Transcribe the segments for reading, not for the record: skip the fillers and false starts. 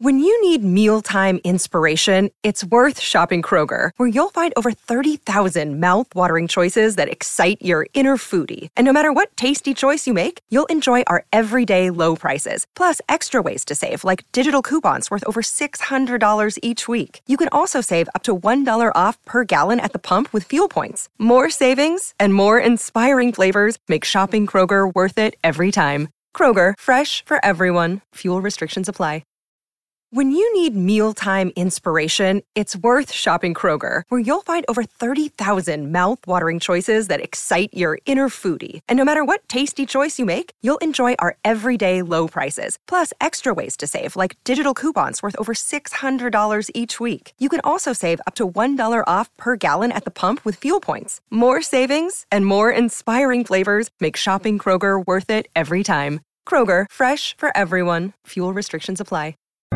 When you need mealtime inspiration, it's worth shopping Kroger, where you'll find over 30,000 mouth-watering choices that excite your inner foodie. And no matter what tasty choice you make, you'll enjoy our everyday low prices, plus extra ways to save, like digital coupons worth over $600 each week. You can also save up to $1 off per gallon at the pump with fuel points. More savings and more inspiring flavors make shopping Kroger worth it every time. Kroger, fresh for everyone. Fuel restrictions apply. When you need mealtime inspiration, it's worth shopping Kroger, where you'll find over 30,000 mouth-watering choices that excite your inner foodie. And no matter what tasty choice you make, you'll enjoy our everyday low prices, plus extra ways to save, like digital coupons worth over $600 each week. You can also save up to $1 off per gallon at the pump with fuel points. More savings and more inspiring flavors make shopping Kroger worth it every time. Kroger, fresh for everyone. Fuel restrictions apply.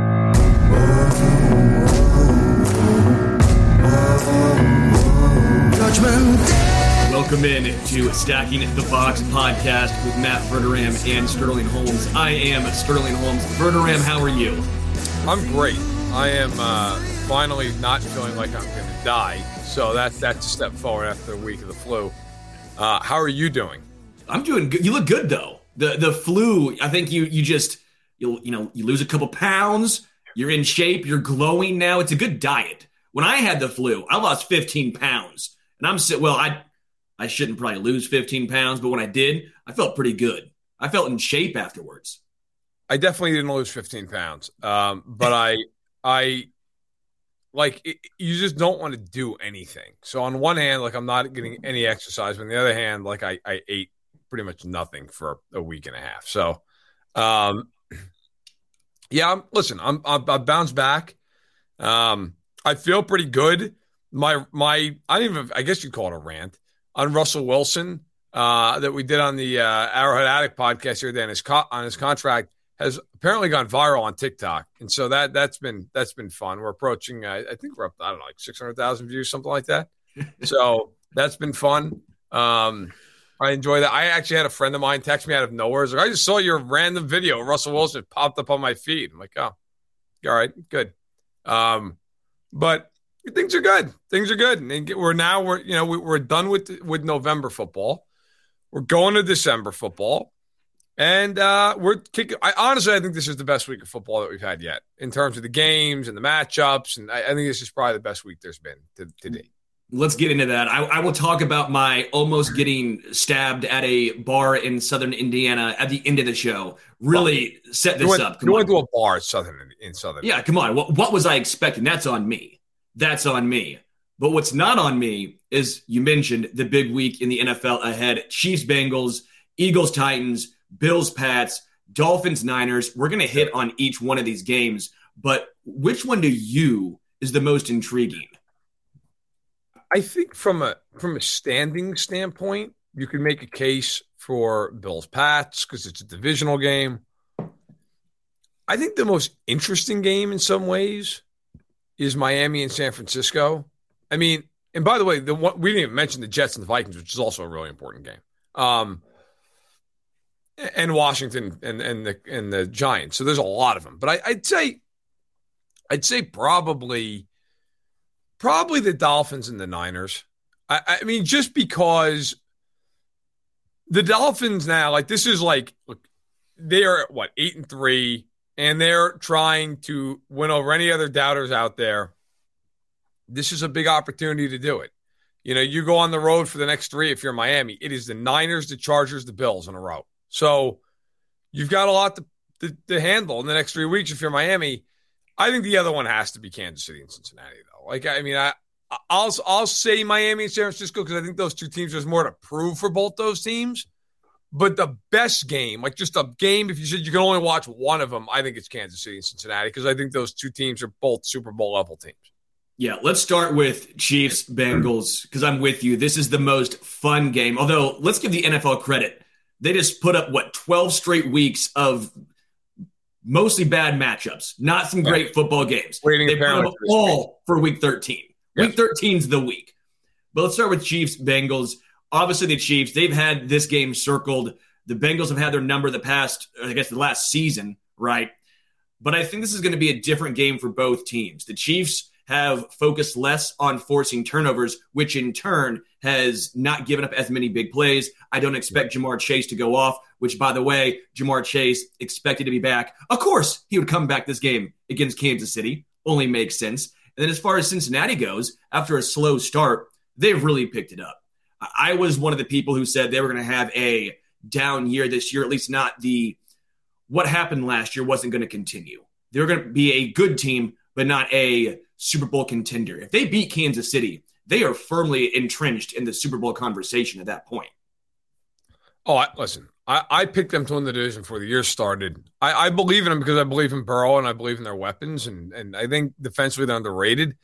Welcome in to Stacking the Box podcast with Matt Verderame and Sterling Holmes. I am Sterling Holmes. Verderame, how are you? I'm great. I am finally not feeling like I'm going to die. So that's a step forward after a week of the flu. How are you doing? I'm doing good. You look good though. The flu. I think you lose a couple pounds. You're in shape. You're glowing now. It's a good diet. When I had the flu, I lost 15 pounds. And I shouldn't probably lose 15 pounds, but when I did, I felt pretty good. I felt in shape afterwards. I definitely didn't lose 15 pounds. But I you just don't want to do anything. So on one hand, like I'm not getting any exercise. But on the other hand, like I ate pretty much nothing for a week and a half. So, yeah, I've bounced back. I feel pretty good. I guess you'd call it a rant on Russell Wilson that we did on the Arrowhead Addict podcast here. Then on his contract has apparently gone viral on TikTok, and so that's been fun. We're approaching, I think we're up, I don't know, like 600,000 views, something like that. So that's been fun. I enjoy that. I actually had a friend of mine text me out of nowhere. He's like, I just saw your random video of Russell Wilson popped up on my feed. I'm like, oh, all right, good. But things are good. Things are good. And we're done with November football. We're going to December football. And we're kicking. Honestly, I think this is the best week of football that we've had yet in terms of the games and the matchups. And I think this is probably the best week there's been to date. Let's get into that. I will talk about my almost getting stabbed at a bar in Southern Indiana at the end of the show. Really set this up. You went to a bar in Southern. Yeah, come on. What was I expecting? That's on me. That's on me. But what's not on me is, you mentioned the big week in the NFL ahead. Chiefs, Bengals, Eagles, Titans, Bills, Pats, Dolphins, Niners. We're going to hit on each one of these games. But which one to you is the most intriguing? I think from a standing standpoint, you can make a case for Bills Pats because it's a divisional game. I think the most interesting game in some ways is Miami and San Francisco. I mean, and by the way, we didn't even mention the Jets and the Vikings, which is also a really important game. And Washington and the Giants. So there's a lot of them. But I'd say probably the Dolphins and the Niners. I mean, just because the Dolphins now, like, this is like, look, they are at 8-3, and they're trying to win over any other doubters out there. This is a big opportunity to do it. You know, you go on the road for the next 3 if you're Miami. It is the Niners, the Chargers, the Bills in a row. So you've got a lot to handle in the next 3 weeks if you're Miami. I think the other one has to be Kansas City and Cincinnati, though. Like, I mean, I'll say Miami and San Francisco because I think those two teams, there's more to prove for both those teams. But the best game, like just a game, if you said you can only watch one of them, I think it's Kansas City and Cincinnati because I think those two teams are both Super Bowl level teams. Yeah, let's start with Chiefs, Bengals, because I'm with you. This is the most fun game. Although, let's give the NFL credit. They just put up, 12 straight weeks of mostly bad matchups, not some great football games. They put them all for Week 13. Yes. Week 13's the week. But let's start with Chiefs, Bengals. Obviously, the Chiefs, they've had this game circled. The Bengals have had their number the last season, right? but I think this is going to be a different game for both teams. The Chiefs have focused less on forcing turnovers, which in turn has not given up as many big plays. I don't expect Ja'Marr Chase to go off, which, by the way, Ja'Marr Chase expected to be back. Of course, he would come back this game against Kansas City. Only makes sense. And then as far as Cincinnati goes, after a slow start, they've really picked it up. I was one of the people who said they were going to have a down year this year, at least not what happened last year wasn't going to continue. They're going to be a good team, but not a Super Bowl contender. If they beat Kansas City, they are firmly entrenched in the Super Bowl conversation at that point. Oh, listen, I picked them to win the division before the year started. I believe in them because I believe in Burrow and I believe in their weapons, and I think defensively they're underrated.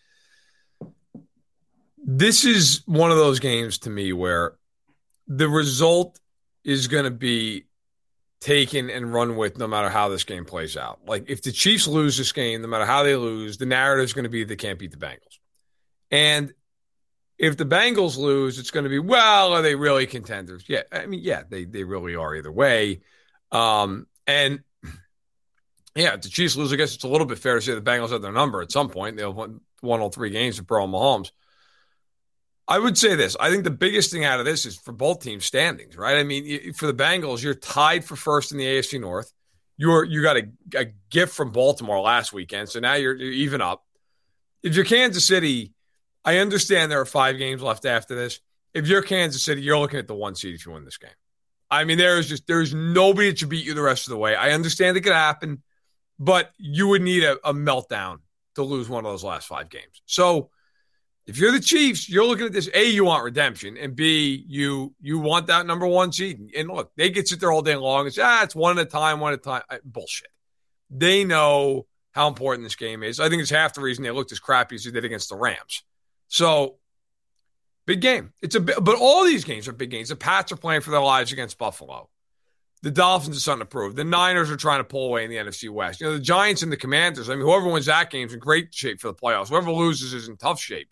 This is one of those games to me where the result is going to be taken and run with no matter how this game plays out. Like, if the Chiefs lose this game, no matter how they lose, the narrative is going to be they can't beat the Bengals. And if the Bengals lose, it's going to be, well, are they really contenders? Yeah, I mean, yeah, they really are either way. And yeah, if the Chiefs lose, I guess it's a little bit fair to say the Bengals have their number at some point. They'll won all 3 games with Burrow and Mahomes. I would say this. I think the biggest thing out of this is for both teams standings, right? I mean, for the Bengals, you're tied for first in the AFC North. You got a gift from Baltimore last weekend, so now you're even up. If you're Kansas City, I understand there are 5 games left after this. If you're Kansas City, you're looking at the 1 seed if you win this game. I mean, there's nobody that should beat you the rest of the way. I understand it could happen, but you would need a meltdown to lose one of those last 5 games. So if you're the Chiefs, you're looking at this. A, you want redemption, and B, you want that number 1 seed. And look, they could sit there all day long and say, it's one at a time. Bullshit. They know how important this game is. I think it's half the reason they looked as crappy as they did against the Rams. So, big game. But all these games are big games. The Pats are playing for their lives against Buffalo. The Dolphins are something to prove. The Niners are trying to pull away in the NFC West. The Giants and the Commanders, I mean, whoever wins that game is in great shape for the playoffs. Whoever loses is in tough shape.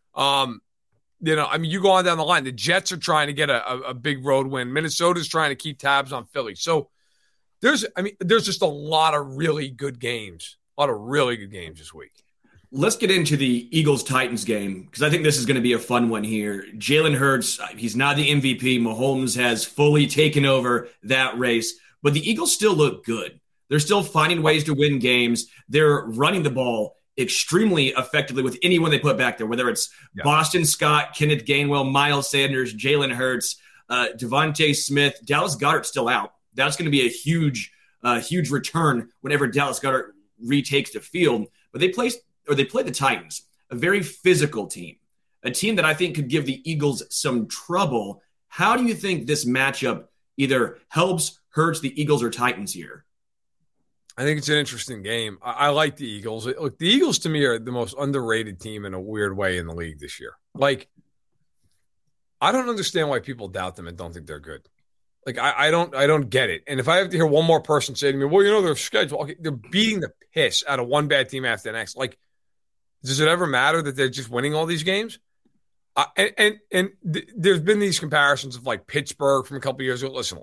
You go on down the line. The Jets are trying to get a big road win. Minnesota's trying to keep tabs on Philly. So there's just a lot of really good games. A lot of really good games this week. Let's get into the Eagles-Titans game because I think this is going to be a fun one here. Jalen Hurts, he's not the MVP. Mahomes has fully taken over that race, but the Eagles still look good. They're still finding ways to win games. They're running the ball extremely effectively with anyone they put back there, whether it's Boston Scott, Kenneth Gainwell, Miles Sanders, Jalen Hurts, Devontae Smith, Dallas Goedert still out. That's going to be a huge return whenever Dallas Goedert retakes the field. But they play the Titans, a very physical team, a team that I think could give the Eagles some trouble. How do you think this matchup either helps, hurts the Eagles or Titans here? I think it's an interesting game. I like the Eagles. Look, the Eagles to me are the most underrated team in a weird way in the league this year. Like, I don't understand why people doubt them and don't think they're good. Like, I don't get it. And if I have to hear one more person say to me, well, their schedule, okay, they're beating the piss out of one bad team after the next. Like, does it ever matter that they're just winning all these games? There's been these comparisons of like Pittsburgh from a couple of years ago. Listen,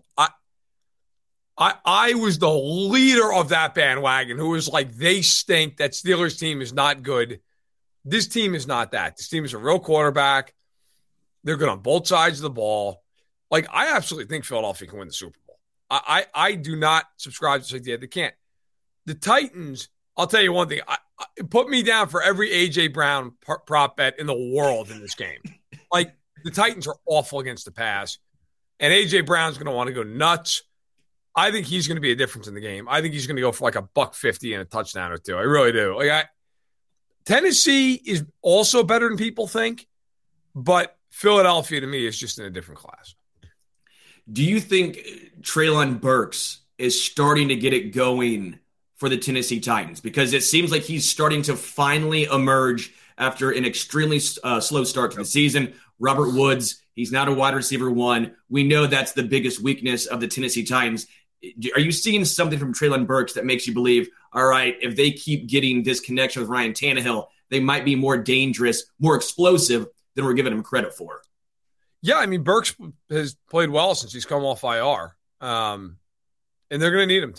I was the leader of that bandwagon who was like, they stink. That Steelers team is not good. This team is not that. This team is a real quarterback. They're good on both sides of the ball. Like, I absolutely think Philadelphia can win the Super Bowl. I do not subscribe to this idea. They can't. The Titans, I'll tell you one thing. Put me down for every A.J. Brown prop bet in the world in this game. Like, the Titans are awful against the pass, and A.J. Brown's going to want to go nuts. I think he's going to be a difference in the game. I think he's going to go for like $150 and a touchdown or 2. I really do. Tennessee is also better than people think, but Philadelphia to me is just in a different class. Do you think Treylon Burks is starting to get it going for the Tennessee Titans? Because it seems like he's starting to finally emerge after an extremely slow start to the season. Robert Woods, he's not a wide receiver 1. We know that's the biggest weakness of the Tennessee Titans. Are you seeing something from Treylon Burks that makes you believe, all right, if they keep getting this connection with Ryan Tannehill, they might be more dangerous, more explosive than we're giving him credit for? Yeah, I mean, Burks has played well since he's come off IR, and they're going to need him to.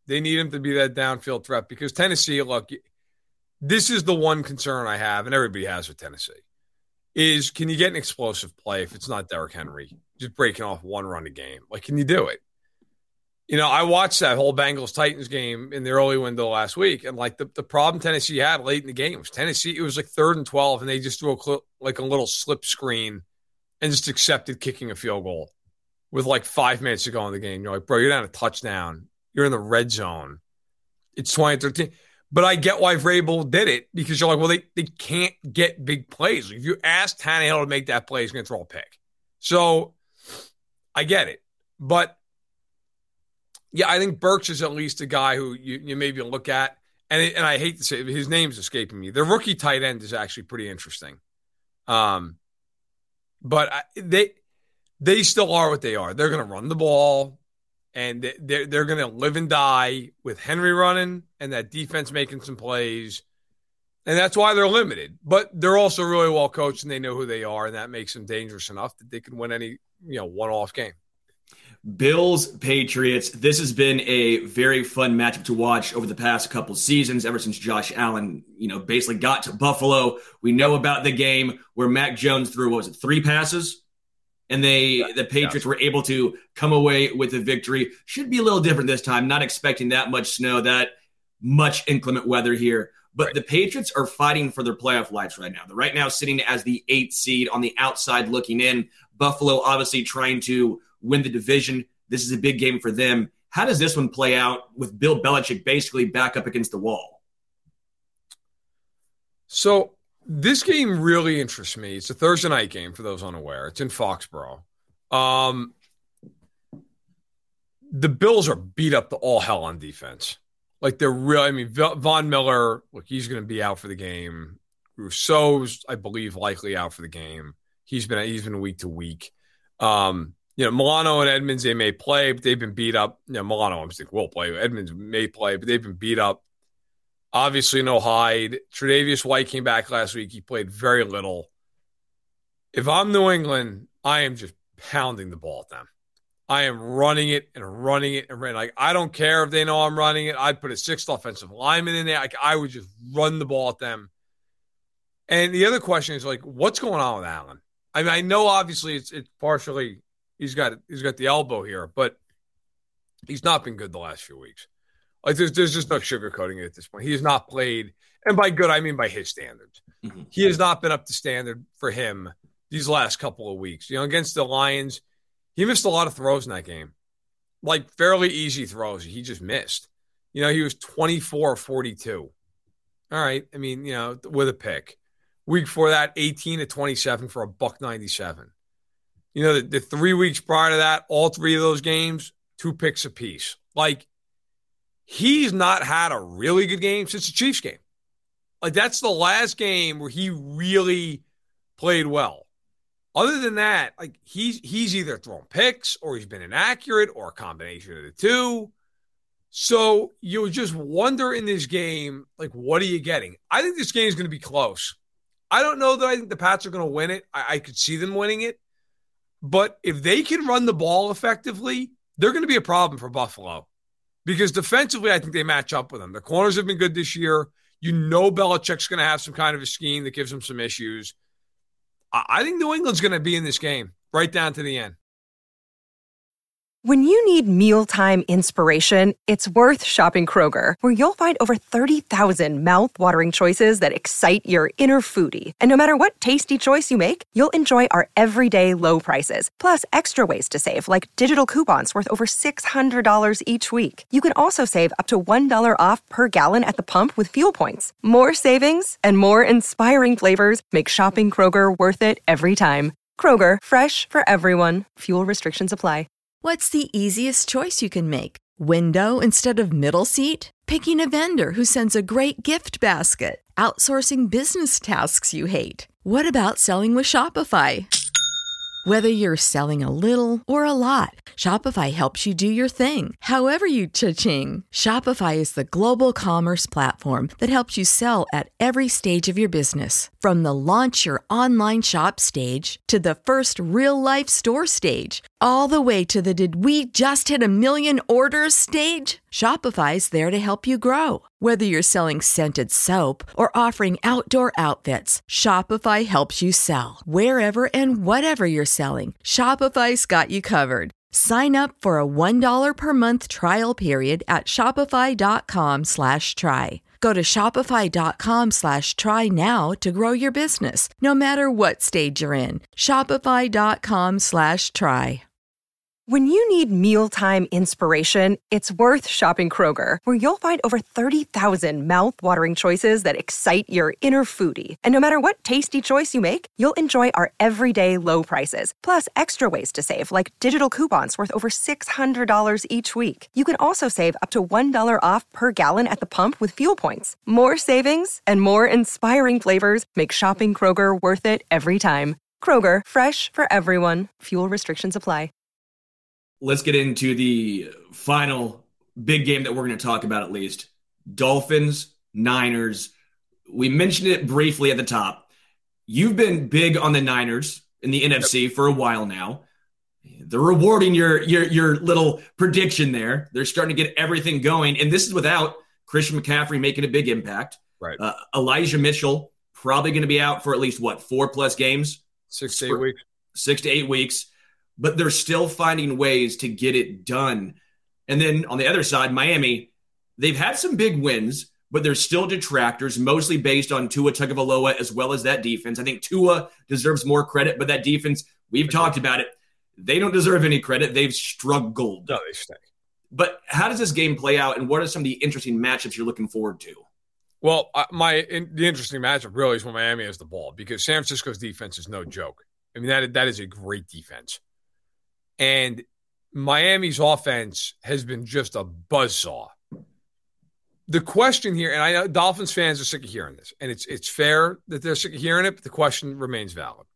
They need him to be that downfield threat because Tennessee, look, this is the one concern I have, and everybody has with Tennessee, is can you get an explosive play if it's not Derrick Henry just breaking off one run a game? Like, can you do it? You know, I watched that whole Bengals-Titans game in the early window last week, and like the problem Tennessee had late in the game was it was like 3rd and 12, and they just threw a little slip screen and just accepted kicking a field goal with like 5 minutes to go in the game. You're like, bro, you're down a touchdown. You're in the red zone. It's 2013. But I get why Vrabel did it because you're like, well, they can't get big plays. If you ask Tannehill to make that play, he's going to throw a pick. So I get it. But yeah, I think Burks is at least a guy who you maybe look at, and I hate to say it, his name's escaping me. Their rookie tight end is actually pretty interesting. But they still are what they are. They're going to run the ball, and they're going to live and die with Henry running and that defense making some plays, and that's why they're limited. But they're also really well coached, and they know who they are, and that makes them dangerous enough that they can win any one-off game. Bills, Patriots. This has been a very fun matchup to watch over the past couple seasons, ever since Josh Allen, basically got to Buffalo. We know about the game where Mac Jones threw, 3 passes? And the Patriots were able to come away with a victory. Should be a little different this time. Not expecting that much snow, that much inclement weather here. But right. The Patriots are fighting for their playoff lives right now. They're right now sitting as the 8th seed on the outside looking in. Buffalo obviously trying to win the division. This is a big game for them. How does this one play out with Bill Belichick basically back up against the wall? So this game really interests me. It's a Thursday night game for those unaware. It's in Foxborough. The Bills are beat up to all hell on defense. Like they're really, Von Miller, look, he's going to be out for the game. Rousseau's, I believe, likely out for the game. He's been week to week. Milano and Edmonds, they may play, but they've been beat up. Milano, I'm thinking, will play. Edmonds may play, but they've been beat up. Obviously, no Hyde. Tre'Davious White came back last week. He played very little. If I'm New England, I am just pounding the ball at them. I am running it and running it and running. Like, I don't care if they know I'm running it. I'd put a 6th offensive lineman in there. Like, I would just run the ball at them. And the other question is, like, what's going on with Allen? I mean, I know obviously it's partially he's got the elbow here, but he's not been good the last few weeks. Like there's just no sugarcoating it at this point. He has not played, and by good I mean by his standards. Mm-hmm. He has not been up to standard for him these last couple of weeks. Against the Lions, he missed a lot of throws in that game, like fairly easy throws. He just missed. He was 24-42. All right, I mean, with a pick. Week before that, 18-27 for $197. The 3 weeks prior to that, all 3 of those games, 2 picks apiece. Like, he's not had a really good game since the Chiefs game. Like, that's the last game where he really played well. Other than that, like, he's either thrown picks or he's been inaccurate or a combination of the two. So you just wonder in this game, like, what are you getting? I think this game is going to be close. I don't know that I think the Pats are going to win it. I could see them winning it. But if they can run the ball effectively, they're going to be a problem for Buffalo. Because defensively, I think they match up with them. Their corners have been good this year. Belichick's going to have some kind of a scheme that gives them some issues. I think New England's going to be in this game right down to the end. When you need mealtime inspiration, it's worth shopping Kroger, where you'll find over 30,000 mouth-watering choices that excite your inner foodie. And no matter what tasty choice you make, you'll enjoy our everyday low prices, plus extra ways to save, like digital coupons worth over $600 each week. You can also save up to $1 off per gallon at the pump with fuel points. More savings and more inspiring flavors make shopping Kroger worth it every time. Kroger, fresh for everyone. Fuel restrictions apply. What's the easiest choice you can make? Window instead of middle seat? Picking a vendor who sends a great gift basket? Outsourcing business tasks you hate? What about selling with Shopify? Whether you're selling a little or a lot, Shopify helps you do your thing, however you cha-ching. Shopify is the global commerce platform that helps you sell at every stage of your business. From the launch your online shop stage to the first real-life store stage, all the way to the did we just hit 1 million orders stage. Shopify's there to help you grow. Whether you're selling scented soap or offering outdoor outfits, Shopify helps you sell. Wherever and whatever you're selling, Shopify's got you covered. Sign up for a $1 per month trial period at shopify.com/try. Go to shopify.com/try now to grow your business, no matter what stage you're in. Shopify.com/try. When you need mealtime inspiration, it's worth shopping Kroger, where you'll find over 30,000 mouth-watering choices that excite your inner foodie. And no matter what tasty choice you make, you'll enjoy our everyday low prices, plus extra ways to save, like digital coupons worth over $600 each week. You can also save up to $1 off per gallon at the pump with fuel points. More savings and more inspiring flavors make shopping Kroger worth it every time. Kroger, fresh for everyone. Fuel restrictions apply. Let's get into the final big game that we're going to talk about, at least. Dolphins, Niners. We mentioned it briefly at the top. You've been big on the Niners in the NFC for a while now. They're rewarding your little prediction there. They're starting to get everything going, and this is without Christian McCaffrey making a big impact. Right. Elijah Mitchell probably going to be out for at least, 4+ games? 6 to 8 weeks. 6 to 8 weeks. But they're still finding ways to get it done. And then on the other side, Miami, they've had some big wins, but they're still detractors, mostly based on Tua Tagovailoa as well as that defense. I think Tua deserves more credit, but that defense, we've talked about it. They don't deserve any credit. They've struggled. No, they stink. But how does this game play out, and what are some of the interesting matchups you're looking forward to? Well, the interesting matchup really is when Miami has the ball, because San Francisco's defense is no joke. I mean, that is a great defense. And Miami's offense has been just a buzzsaw. The question here, and I know Dolphins fans are sick of hearing this, and it's fair that they're sick of hearing it, but the question remains valid.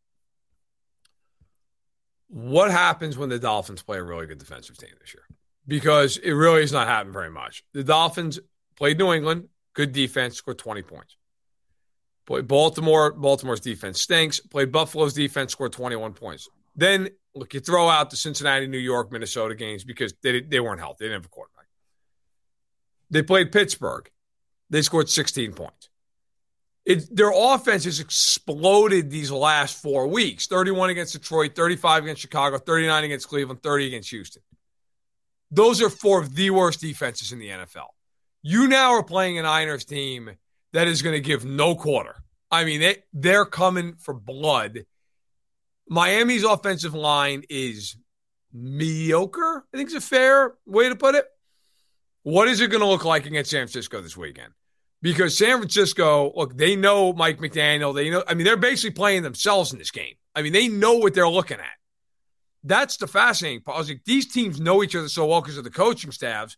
What happens when the Dolphins play a really good defensive team this year? Because it really has not happened very much. The Dolphins played New England, good defense, scored 20 points. Played Baltimore's defense stinks. Played Buffalo's defense, scored 21 points. Then, look, you throw out the Cincinnati, New York, Minnesota games because they weren't healthy. They didn't have a quarterback. They played Pittsburgh. They scored 16 points. Their offense has exploded these last 4 weeks. 31 against Detroit, 35 against Chicago, 39 against Cleveland, 30 against Houston. Those are 4 of the worst defenses in the NFL. You now are playing a Niners team that is going to give no quarter. I mean, they're coming for blood. Miami's offensive line is mediocre, I think is a fair way to put it. What is it going to look like against San Francisco this weekend? Because San Francisco, look, they know Mike McDaniel. They're basically playing themselves in this game. I mean, they know what they're looking at. That's the fascinating part. Like, these teams know each other so well because of the coaching staffs.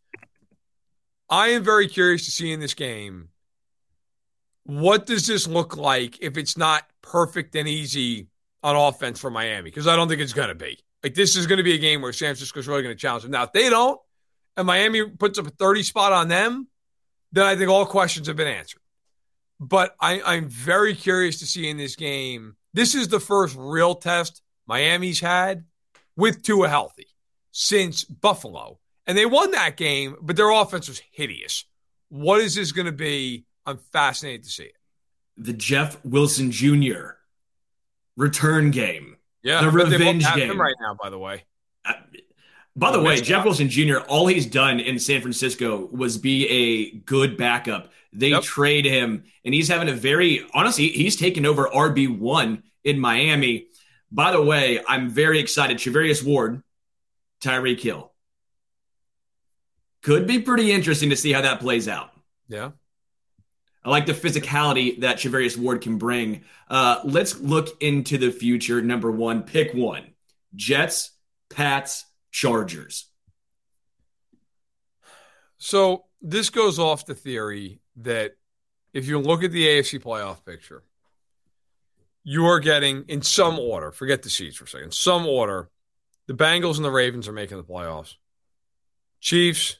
I am very curious to see in this game, what does this look like if it's not perfect and easy on offense for Miami? Because I don't think it's going to be. Like, this is going to be a game where San Francisco's really going to challenge them. Now, if they don't, and Miami puts up a 30 spot on them, then I think all questions have been answered. But I'm very curious to see in this game. This is the first real test Miami's had with Tua healthy since Buffalo. And they won that game, but their offense was hideous. What is this going to be? I'm fascinated to see it. The Jeff Wilson Jr. return game. Yeah, the revenge game. Him right now, by the way. By the way, Jeff Wilson Jr., all he's done in San Francisco was be a good backup. They trade him, and he's having honestly, he's taken over RB1 in Miami. By the way, I'm very excited. Charvarius Ward, Tyreek Hill. Could be pretty interesting to see how that plays out. Yeah. I like the physicality that Charvarius Ward can bring. Let's look into the future. Number one, pick one. Jets, Pats, Chargers. So this goes off the theory that if you look at the AFC playoff picture, you are getting, in some order, forget the seeds for a second, some order, the Bengals and the Ravens are making the playoffs. Chiefs,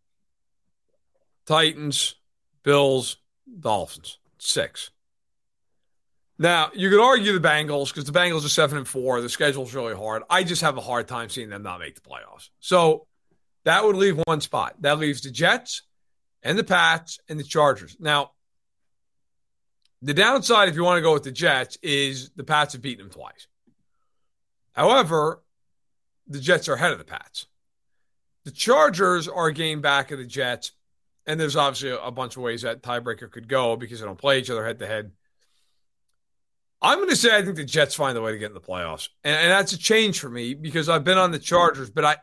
Titans, Bills, Dolphins, 6. Now, you could argue the Bengals because the Bengals are 7-4. The schedule's really hard. I just have a hard time seeing them not make the playoffs. So That would leave one spot. That leaves the Jets and the Pats and the Chargers. Now, the downside, if you want to go with the Jets, is the Pats have beaten them twice. However, the Jets are ahead of the Pats. The Chargers are a game back of the Jets, and there's obviously a bunch of ways that tiebreaker could go because they don't play each other head-to-head. I'm going to say I think the Jets find a way to get in the playoffs, and that's a change for me because I've been on the Chargers, but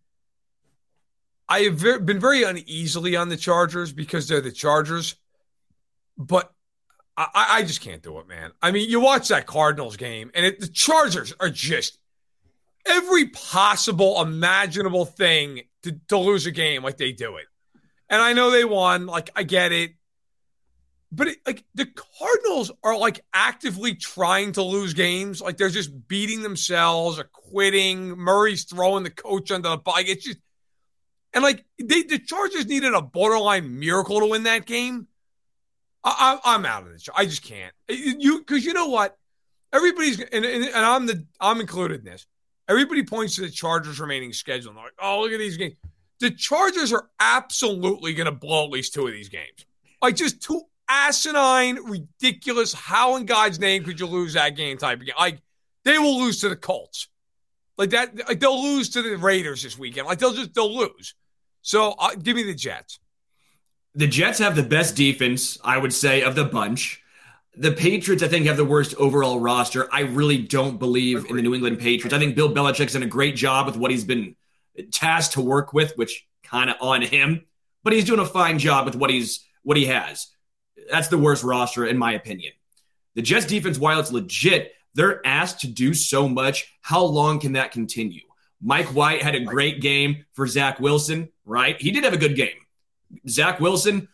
I have been very uneasily on the Chargers because they're the Chargers, but I just can't do it, man. I mean, you watch that Cardinals game, and the Chargers are just every possible imaginable thing to lose a game like they do it. And I know they won. Like, I get it. But the Cardinals are like actively trying to lose games. Like they're just beating themselves or quitting. Murray's throwing the coach under the bike. It's just, and like the Chargers needed a borderline miracle to win that game. I'm out of this. I just can't. Because you know what? Everybody's and I'm included in this. Everybody points to the Chargers' remaining schedule. And they're like, oh, look at these games. The Chargers are absolutely going to blow at least two of these games. Like just two asinine, ridiculous. How in God's name could you lose that game type of game? Like they will lose to the Colts. Like that. Like they'll lose to the Raiders this weekend. Like they'll lose. So give me the Jets. The Jets have the best defense, I would say, of the bunch. The Patriots, I think, have the worst overall roster. I really don't believe in the New England Patriots. I think Bill Belichick's done a great job with what he's been tasked to work with, which kind of on him. But he's doing a fine job with what he has. That's the worst roster, in my opinion. The Jets defense, while it's legit, they're asked to do so much. How long can that continue? Mike White had a great game for Zach Wilson, right? He did have a good game. Zach Wilson,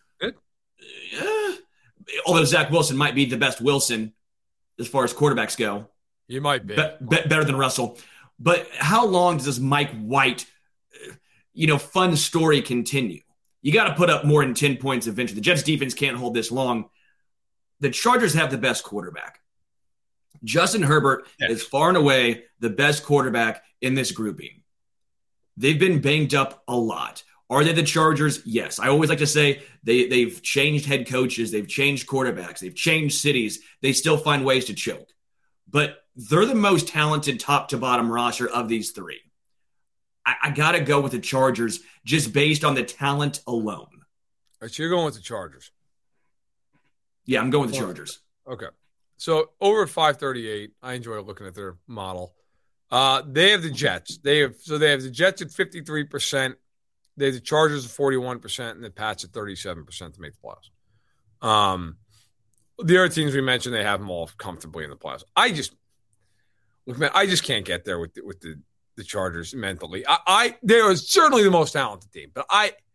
although Zach Wilson might be the best Wilson as far as quarterbacks go. He might be. Better than Russell. But how long does this Mike White, fun story continue? You got to put up more than 10 points eventually. The Jets defense can't hold this long. The Chargers have the best quarterback. Justin Herbert is far and away the best quarterback in this grouping. They've been banged up a lot. Are they the Chargers? Yes. I always like to say they've changed head coaches. They've changed quarterbacks. They've changed cities. They still find ways to choke. But they're the most talented top-to-bottom roster of these three. I got to go with the Chargers just based on the talent alone. All right, so you're going with the Chargers. Yeah, I'm going with the Chargers. Okay. So over at 538, I enjoy looking at their model. They have the Jets. They have the Jets at 53%. They have the Chargers at 41% and the Pats at 37% to make the playoffs. The other teams we mentioned, they have them all comfortably in the playoffs. I just can't get there with the Chargers mentally. They are certainly the most talented team, but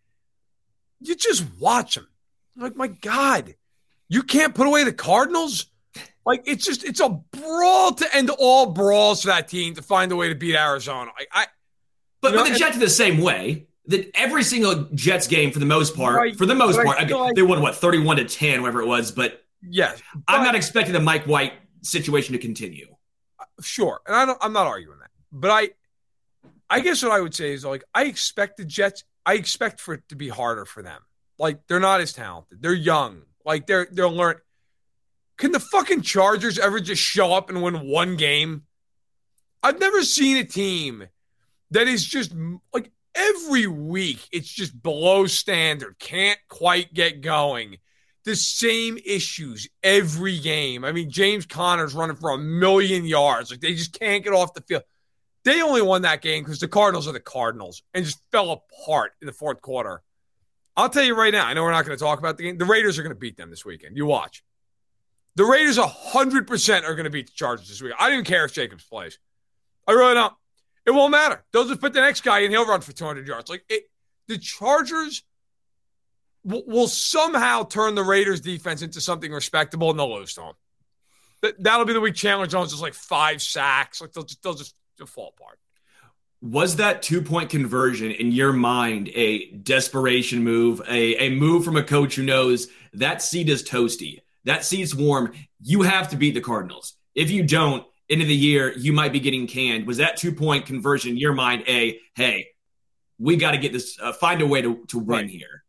you just watch them. Like, my God, you can't put away the Cardinals? Like, it's a brawl to end all brawls for that team to find a way to beat Arizona. But the Jets are the same way. That every single Jets game, for the most part, they won 31-10, whatever it was. But yes, I'm not expecting the Mike White situation to continue. Sure, and I'm not arguing that. But I guess what I would say is, like, I expect the Jets. I expect for it to be harder for them. Like, they're not as talented. They're young. Like, they'll learn. Can the fucking Chargers ever just show up and win one game? I've never seen a team that is just like. Every week, it's just below standard. Can't quite get going. The same issues every game. I mean, James Conner's running for 1,000,000 yards. Like, they just can't get off the field. They only won that game because the Cardinals are the Cardinals and just fell apart in the fourth quarter. I'll tell you right now, I know we're not going to talk about the game. The Raiders are going to beat them this weekend. You watch. The Raiders 100% are going to beat the Chargers this week. I don't even care if Jacobs plays. I really don't. It won't matter. They'll just put the next guy in. He'll run for 200 yards. The Chargers will somehow turn the Raiders defense into something respectable, and they'll lose to them. That'll be the week Chandler Jones just like 5 sacks. Like they'll just fall apart. Was that 2-point conversion in your mind a desperation move, a move from a coach who knows that seat is toasty, that seat's warm? You have to beat the Cardinals. If you don't, end of the year, you might be getting canned. Was that 2-point conversion in your mind hey, we got to get this, find a way to win right here?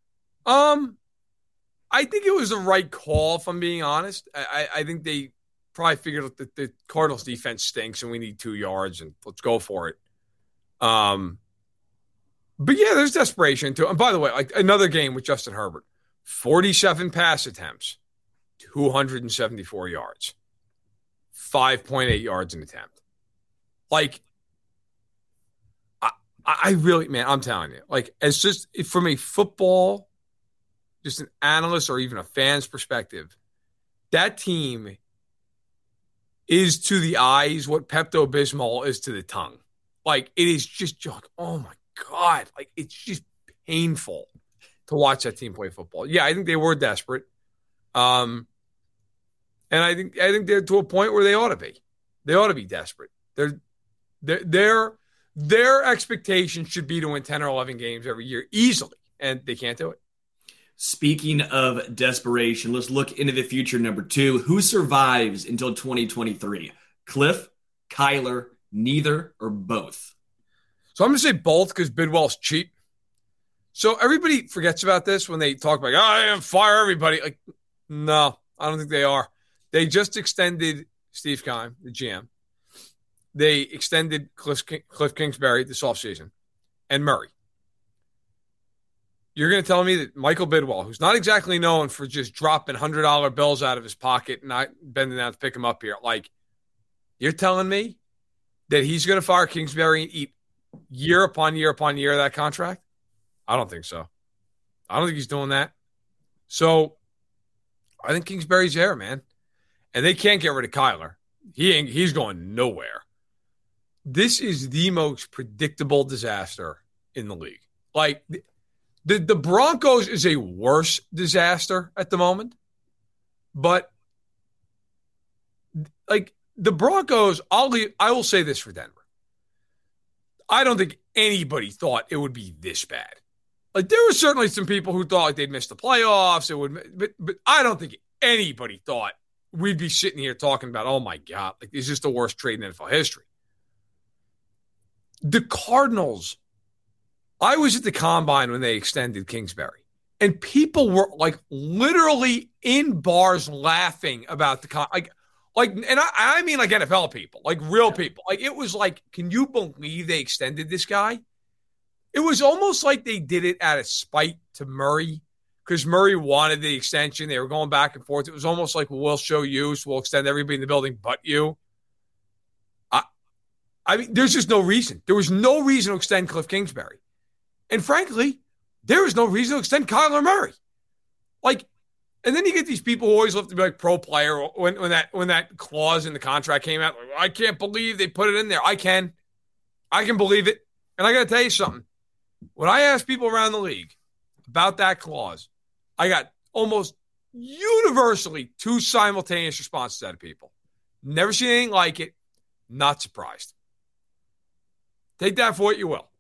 I think it was the right call, if I'm being honest. I think they probably figured that the Cardinals defense stinks and we need 2 yards and let's go for it. But yeah, there's desperation too. And by the way, like another game with Justin Herbert, 47 pass attempts, 274 yards, 5.8 yards an attempt. Like, I really, man, I'm telling you, like, as just from a football, just an analyst or even a fan's perspective, that team is to the eyes what Pepto-Bismol is to the tongue. Like, it is just like, oh my God, like, it's just painful to watch that team play football. Yeah, I think they were desperate. And I think they're to a point where they ought to be. They ought to be desperate. Their expectation should be to win 10 or 11 games every year easily, and they can't do it. Speaking of desperation, let's look into the future. Number 2, who survives until 2023? Cliff, Kyler, neither, or both? So I'm going to say both because Bidwell's cheap. So everybody forgets about this when they talk about, I am fire everybody. Like, no, I don't think they are. They just extended Steve Keim, the GM. They extended Cliff Kingsbury this offseason and Murray. You're going to tell me that Michael Bidwell, who's not exactly known for just dropping $100 bills out of his pocket and not bending down to pick him up here, like, you're telling me that he's going to fire Kingsbury and eat year upon year upon year of that contract? I don't think so. I don't think he's doing that. So I think Kingsbury's there, man. And they can't get rid of Kyler. He's going nowhere. This is the most predictable disaster in the league. Like, the Broncos is a worse disaster at the moment. But, like, the Broncos, I will say this for Denver. I don't think anybody thought it would be this bad. Like, there were certainly some people who thought like they'd miss the playoffs. But I don't think anybody thought we'd be sitting here talking about, oh my God, like, is this the worst trade in NFL history? The Cardinals, I was at the Combine when they extended Kingsbury, and people were like literally in bars laughing about the and I mean like NFL people, like real people. Like, it was like, can you believe they extended this guy? It was almost like they did it out of spite to Murray because Murray wanted the extension. They were going back and forth. It was almost like, well, we'll show you, so we'll extend everybody in the building but you. I mean, there's just no reason. There was no reason to extend Cliff Kingsbury. And frankly, there was no reason to extend Kyler Murray. Like, and then you get these people who always love to be like pro player when that clause in the contract came out. Like, I can't believe they put it in there. I can believe it. And I got to tell you something. When I asked people around the league about that clause, I got almost universally 2 simultaneous responses out of people. Never seen anything like it. Not surprised. Take that for what you will.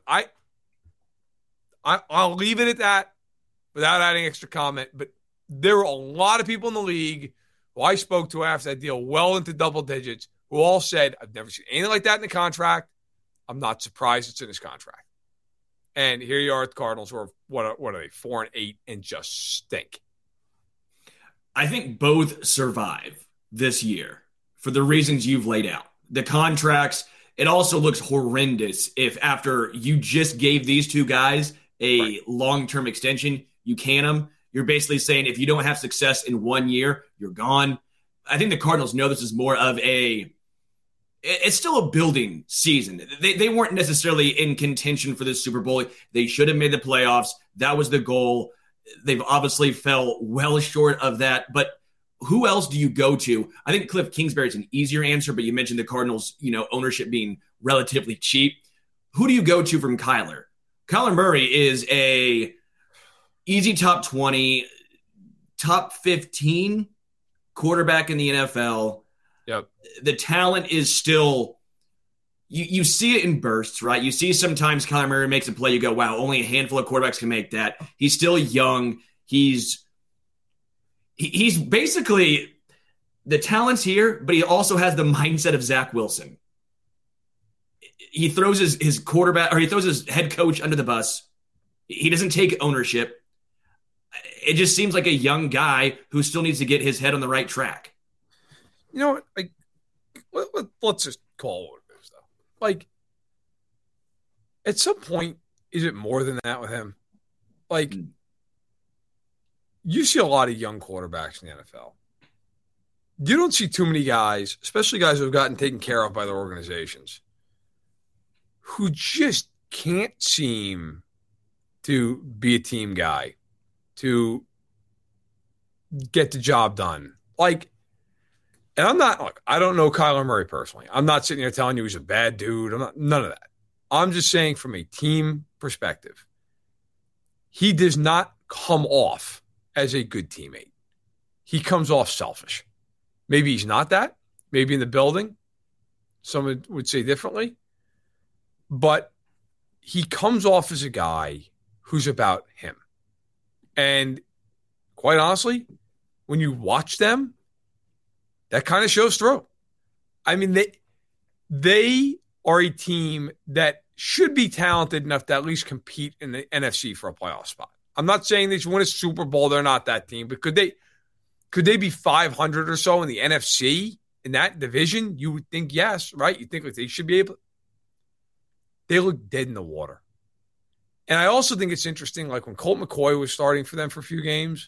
I'll leave it at that without adding extra comment. But there were a lot of people in the league who I spoke to after that deal, well into double digits, who all said, I've never seen anything like that in the contract. I'm not surprised it's in his contract. And here you are at the Cardinals, who are, what are they, 4-8 and just stink. I think both survive this year for the reasons you've laid out. The contracts, it also looks horrendous if after you just gave these 2 guys a long-term extension, you can them. You're basically saying if you don't have success in 1 year, you're gone. I think the Cardinals know this is more of it's still a building season. They weren't necessarily in contention for the Super Bowl. They should have made the playoffs. That was the goal. They've obviously fell well short of that. But who else do you go to? I think Cliff Kingsbury is an easier answer, but you mentioned the Cardinals, ownership being relatively cheap. Who do you go to from Kyler? Kyler Murray is a easy top 20, top 15 quarterback in the NFL. Yep. The talent is still, you see it in bursts, right? You see sometimes Kyler Murray makes a play, you go, wow, only a handful of quarterbacks can make that. He's still young. He's basically, the talent's here, but he also has the mindset of Zach Wilson. he throws his quarterback, or he throws his head coach under the bus. He doesn't take ownership. It just seems like a young guy who still needs to get his head on the right track. You know what? Like, let's just call it what it is, though. Like, at some point, is it more than that with him? Like, you see a lot of young quarterbacks in the NFL. You don't see too many guys, especially guys who have gotten taken care of by their organizations, who just can't seem to be a team guy, to get the job done. Like, and I'm not, look, I don't know Kyler Murray personally. I'm not sitting here telling you he's a bad dude. None of that. I'm just saying from a team perspective, he does not come off as a good teammate. He comes off selfish. Maybe he's not that. Maybe in the building, someone would say differently. But he comes off as a guy who's about him. And quite honestly, when you watch them, that kind of shows through. I mean, they are a team that should be talented enough to at least compete in the NFC for a playoff spot. I'm not saying they should win a Super Bowl. They're not that team. But could they be 500 or so in the NFC in that division? You would think yes, right? You think like they should be able. They look dead in the water. And I also think it's interesting, like when Colt McCoy was starting for them for a few games,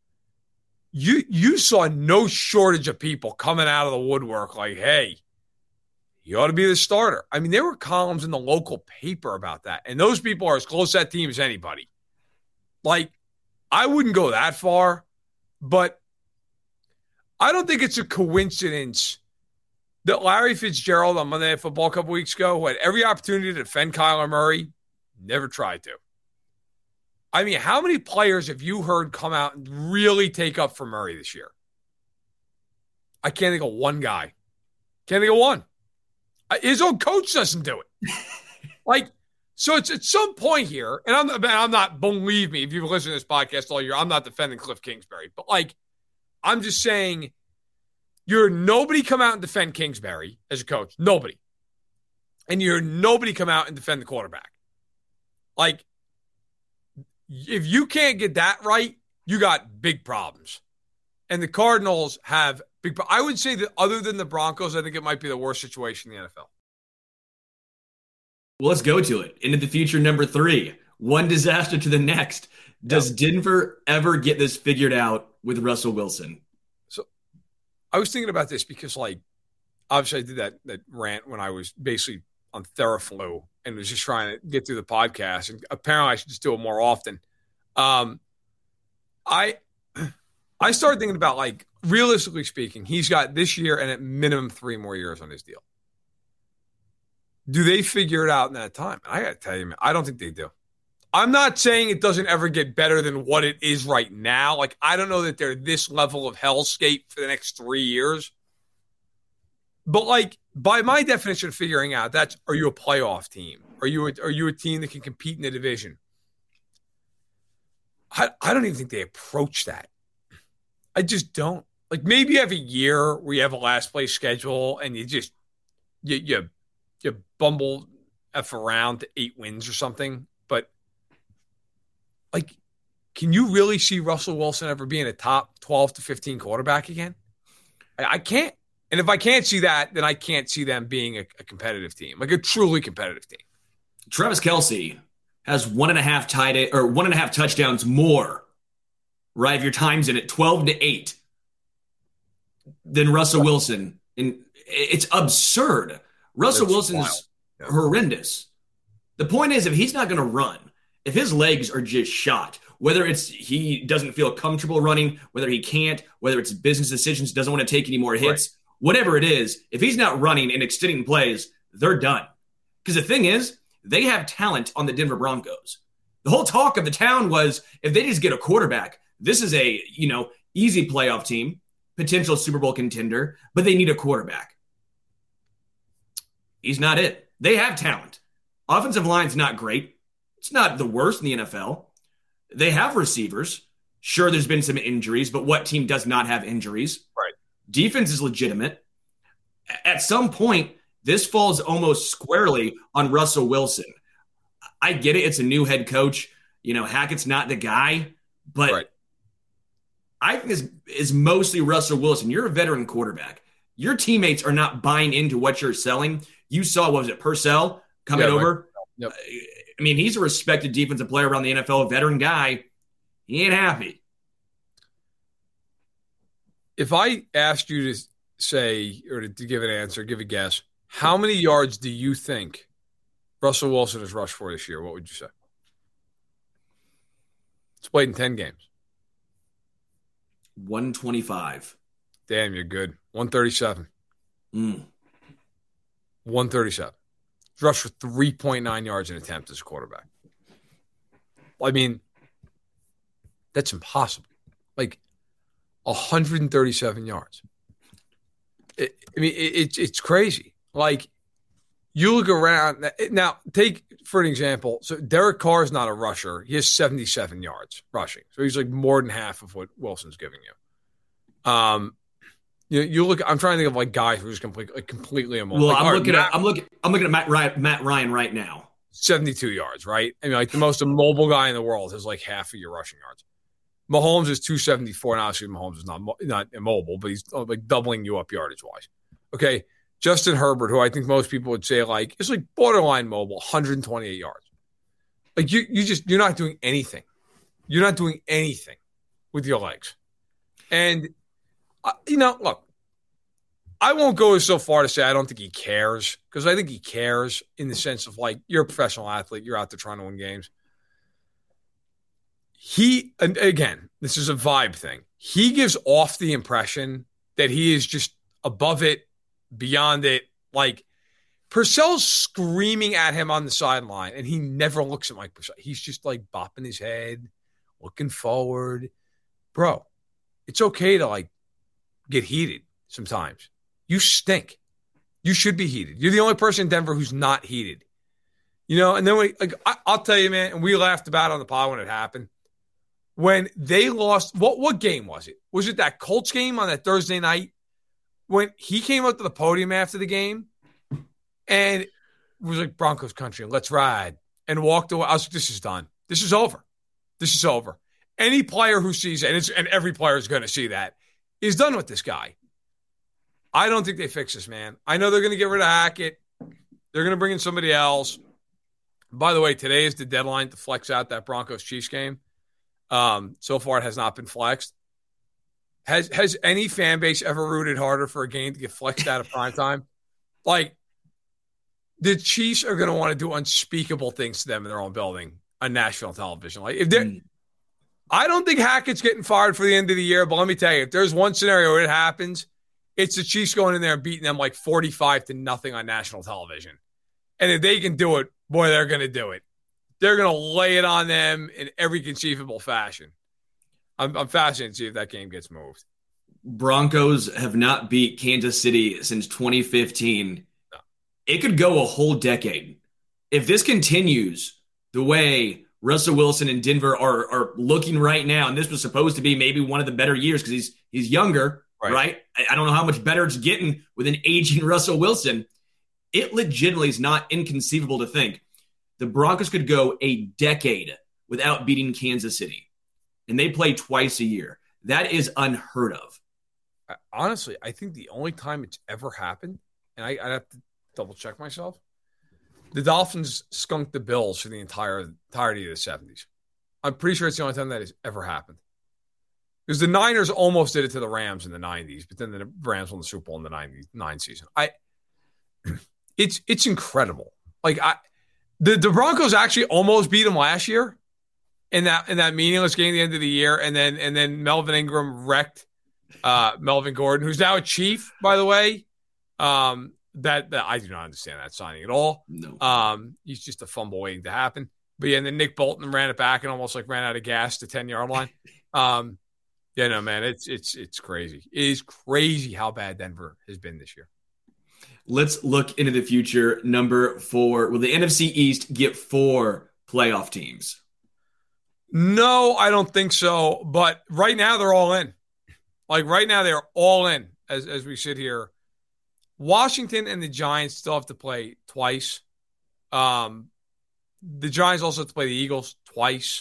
you saw no shortage of people coming out of the woodwork like, hey, you ought to be the starter. I mean, there were columns in the local paper about that. And those people are as close to that team as anybody. Like, I wouldn't go that far, but I don't think it's a coincidence that Larry Fitzgerald on Monday Night Football a couple weeks ago, who had every opportunity to defend Kyler Murray, never tried to. I mean, how many players have you heard come out and really take up for Murray this year? I can't think of one guy. Can't think of one. His own coach doesn't do it. Like, so it's at some point here, and I'm not, believe me, if you've listened to this podcast all year, I'm not defending Cliff Kingsbury, but like, I'm just saying, you're nobody come out and defend Kingsbury as a coach. Nobody. And you're nobody come out and defend the quarterback. Like, if you can't get that right, you got big problems. And the Cardinals have big problems. I would say that other than the Broncos, I think it might be the worst situation in the NFL. Well, let's go to it. Into the future, number 3. One disaster to the next. Does Denver ever get this figured out with Russell Wilson? So I was thinking about this because, like, obviously I did that rant when I was basically on Theraflu and was just trying to get through the podcast. And apparently I should just do it more often. I started thinking about, like, realistically speaking, he's got this year and at minimum 3 more years on his deal. Do they figure it out in that time? I got to tell you, man, I don't think they do. I'm not saying it doesn't ever get better than what it is right now. Like, I don't know that they're this level of hellscape for the next 3 years. But, like, by my definition of figuring out, are you a playoff team? Are you a team that can compete in the division? I don't even think they approach that. I just don't. Like, maybe you have a year where you have a last place schedule and you just you bumble F around to 8 wins or something. But, like, can you really see Russell Wilson ever being a top 12 to 15 quarterback again? I can't. And if I can't see that, then I can't see them being a competitive team, like a truly competitive team. Travis Kelce has 1.5 touchdowns more, right? If your time's in it, 12-8 than Russell Wilson. And it's absurd. Russell Wilson's horrendous. The point is, if he's not going to run, if his legs are just shot, whether it's he doesn't feel comfortable running, whether he can't, whether it's business decisions, doesn't want to take any more hits, whatever it is, if he's not running and extending plays, they're done. Because the thing is, they have talent on the Denver Broncos. The whole talk of the town was, if they just get a quarterback, this is a, easy playoff team, potential Super Bowl contender, but they need a quarterback. He's not it. They have talent. Offensive line's not great. It's not the worst in the NFL. They have receivers. Sure, there's been some injuries, but what team does not have injuries? Right. Defense is legitimate. At some point, This falls almost squarely on Russell Wilson. I get it. It's a new head coach. Hackett's not the guy, but right. I think this is mostly Russell Wilson. You're a veteran quarterback. Your teammates are not buying into what you're selling. You saw, what was it, Purcell coming over? Yep. I mean, he's a respected defensive player around the NFL, a veteran guy. He ain't happy. If I asked you to say, or to give an answer, give a guess, how many yards do you think Russell Wilson has rushed for this year? What would you say? It's played in 10 games. 125. Damn, you're good. 137. 137. He's rushed for 3.9 yards an attempt as a quarterback. I mean, that's impossible. Like, 137 yards. It's crazy. Like, you look around. Now, take, for an example, so Derek Carr is not a rusher. He has 77 yards rushing. So he's like more than half of what Wilson's giving you. You look. I'm trying to think of like guys who are just completely immobile. Well, like, I'm looking at Matt Ryan right now. 72 yards, right? I mean, like the most immobile guy in the world has like half of your rushing yards. Mahomes is 274, and obviously Mahomes is not immobile, but he's like doubling you up yardage wise. Okay, Justin Herbert, who I think most people would say like is like borderline mobile, 128 yards. Like you're not doing anything. You're not doing anything with your legs, and. Look, I won't go so far to say I don't think he cares, because I think he cares in the sense of like, you're a professional athlete. You're out there trying to win games. And again, this is a vibe thing. He gives off the impression that he is just above it, beyond it. Like Purcell's screaming at him on the sideline, and he never looks at Mike Purcell. He's just like bopping his head, looking forward. Bro, it's okay to like, get heated sometimes. You stink. You should be heated. You're the only person in Denver who's not heated. And then I'll tell you, man, and we laughed about it on the pod when it happened. When they lost, what game was it? Was it that Colts game on that Thursday night when he came up to the podium after the game and was like, Broncos country, let's ride, and walked away? I was like, this is done. This is over. This is over. Any player who sees it, and every player is going to see that, is done with this guy. I don't think they fix this, man. I know they're going to get rid of Hackett. They're going to bring in somebody else. By the way, today is the deadline to flex out that Broncos-Chiefs game. So far, it has not been flexed. Has any fan base ever rooted harder for a game to get flexed out of primetime? Like, the Chiefs are going to want to do unspeakable things to them in their own building on national television. Like, if they're I don't think Hackett's getting fired for the end of the year, but let me tell you, if there's one scenario where it happens, it's the Chiefs going in there and beating them like 45-0 on national television. And if they can do it, boy, they're going to do it. They're going to lay it on them in every conceivable fashion. I'm fascinated to see if that game gets moved. Broncos have not beat Kansas City since 2015. No. It could go a whole decade. If this continues the way Russell Wilson and Denver are looking right now, and this was supposed to be maybe one of the better years because he's younger, right? I don't know how much better it's getting with an aging Russell Wilson. It legitimately is not inconceivable to think the Broncos could go a decade without beating Kansas City, and they play twice a year. That is unheard of. Honestly, I think the only time it's ever happened, and I'd have to double check myself, the Dolphins skunked the Bills for the entirety of the 70s. I'm pretty sure it's the only time that has ever happened. Because the Niners almost did it to the Rams in the 90s, but then the Rams won the Super Bowl in the 99 season. It's incredible. Like the Broncos actually almost beat them last year in that meaningless game at the end of the year, and then Melvin Ingram wrecked Melvin Gordon, who's now a Chief, by the way. That I do not understand that signing at all. No. He's just a fumble waiting to happen. But yeah, and then Nick Bolton ran it back and almost like ran out of gas to 10-yard line. Yeah, no, man, it's crazy. It is crazy how bad Denver has been this year. Let's look into the future. Number 4. Will the NFC East get 4 playoff teams? No, I don't think so. But right now they're all in. Like right now they're all in as we sit here. Washington and the Giants still have to play twice. The Giants also have to play the Eagles twice.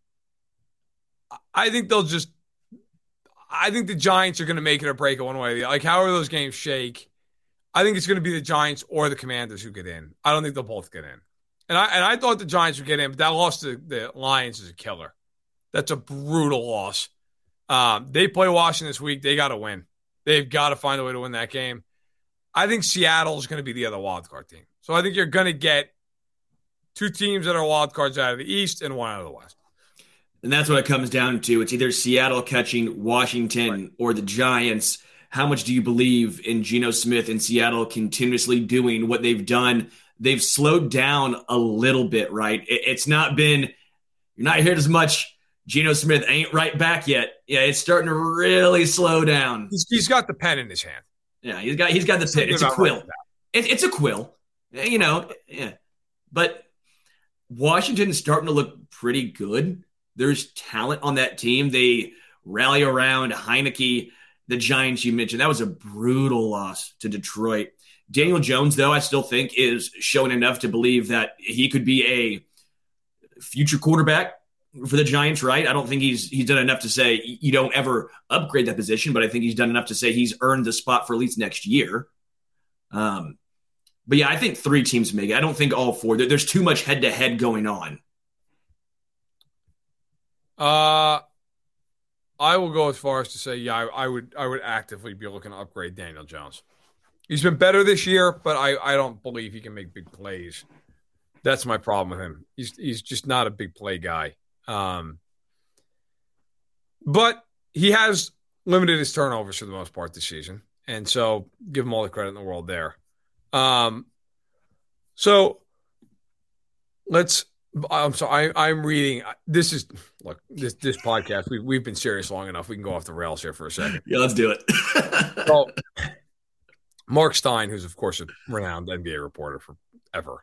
I think the Giants are going to make it or break it one way or the other. Like, however those games shake, I think it's going to be the Giants or the Commanders who get in. I don't think they'll both get in. And I thought the Giants would get in, but that loss to the Lions is a killer. That's a brutal loss. They play Washington this week. They got to win. They've got to find a way to win that game. I think Seattle is going to be the other wildcard team. So I think you're going to get two teams that are wildcards out of the East and one out of the West. And that's what it comes down to. It's either Seattle catching Washington or the Giants. How much do you believe in Geno Smith and Seattle continuously doing what they've done? They've slowed down a little bit, right? It's not been, you're not hearing as much, Geno Smith ain't right back yet. Yeah, it's starting to really slow down. He's got the pen in his hand. Yeah, he's got the pen. It's a quill. It's a quill. Yeah. But Washington's starting to look pretty good. There's talent on that team. They rally around Heineke. The Giants you mentioned, that was a brutal loss to Detroit. Daniel Jones, though, I still think is showing enough to believe that he could be a future quarterback for the Giants, right? I don't think he's done enough to say you don't ever upgrade that position, but I think he's done enough to say he's earned the spot for at least next year. But yeah, I think 3 teams make it. I don't think all 4. There's too much head-to-head going on. I will go as far as to say, yeah, I would actively be looking to upgrade Daniel Jones. He's been better this year, but I don't believe he can make big plays. That's my problem with him. He's just not a big play guy. But he has limited his turnovers for the most part this season. And so give him all the credit in the world there. So I'm sorry. I'm reading. This podcast. We've been serious long enough. We can go off the rails here for a second. Yeah, let's do it. So, Mark Stein, who's of course a renowned NBA reporter forever,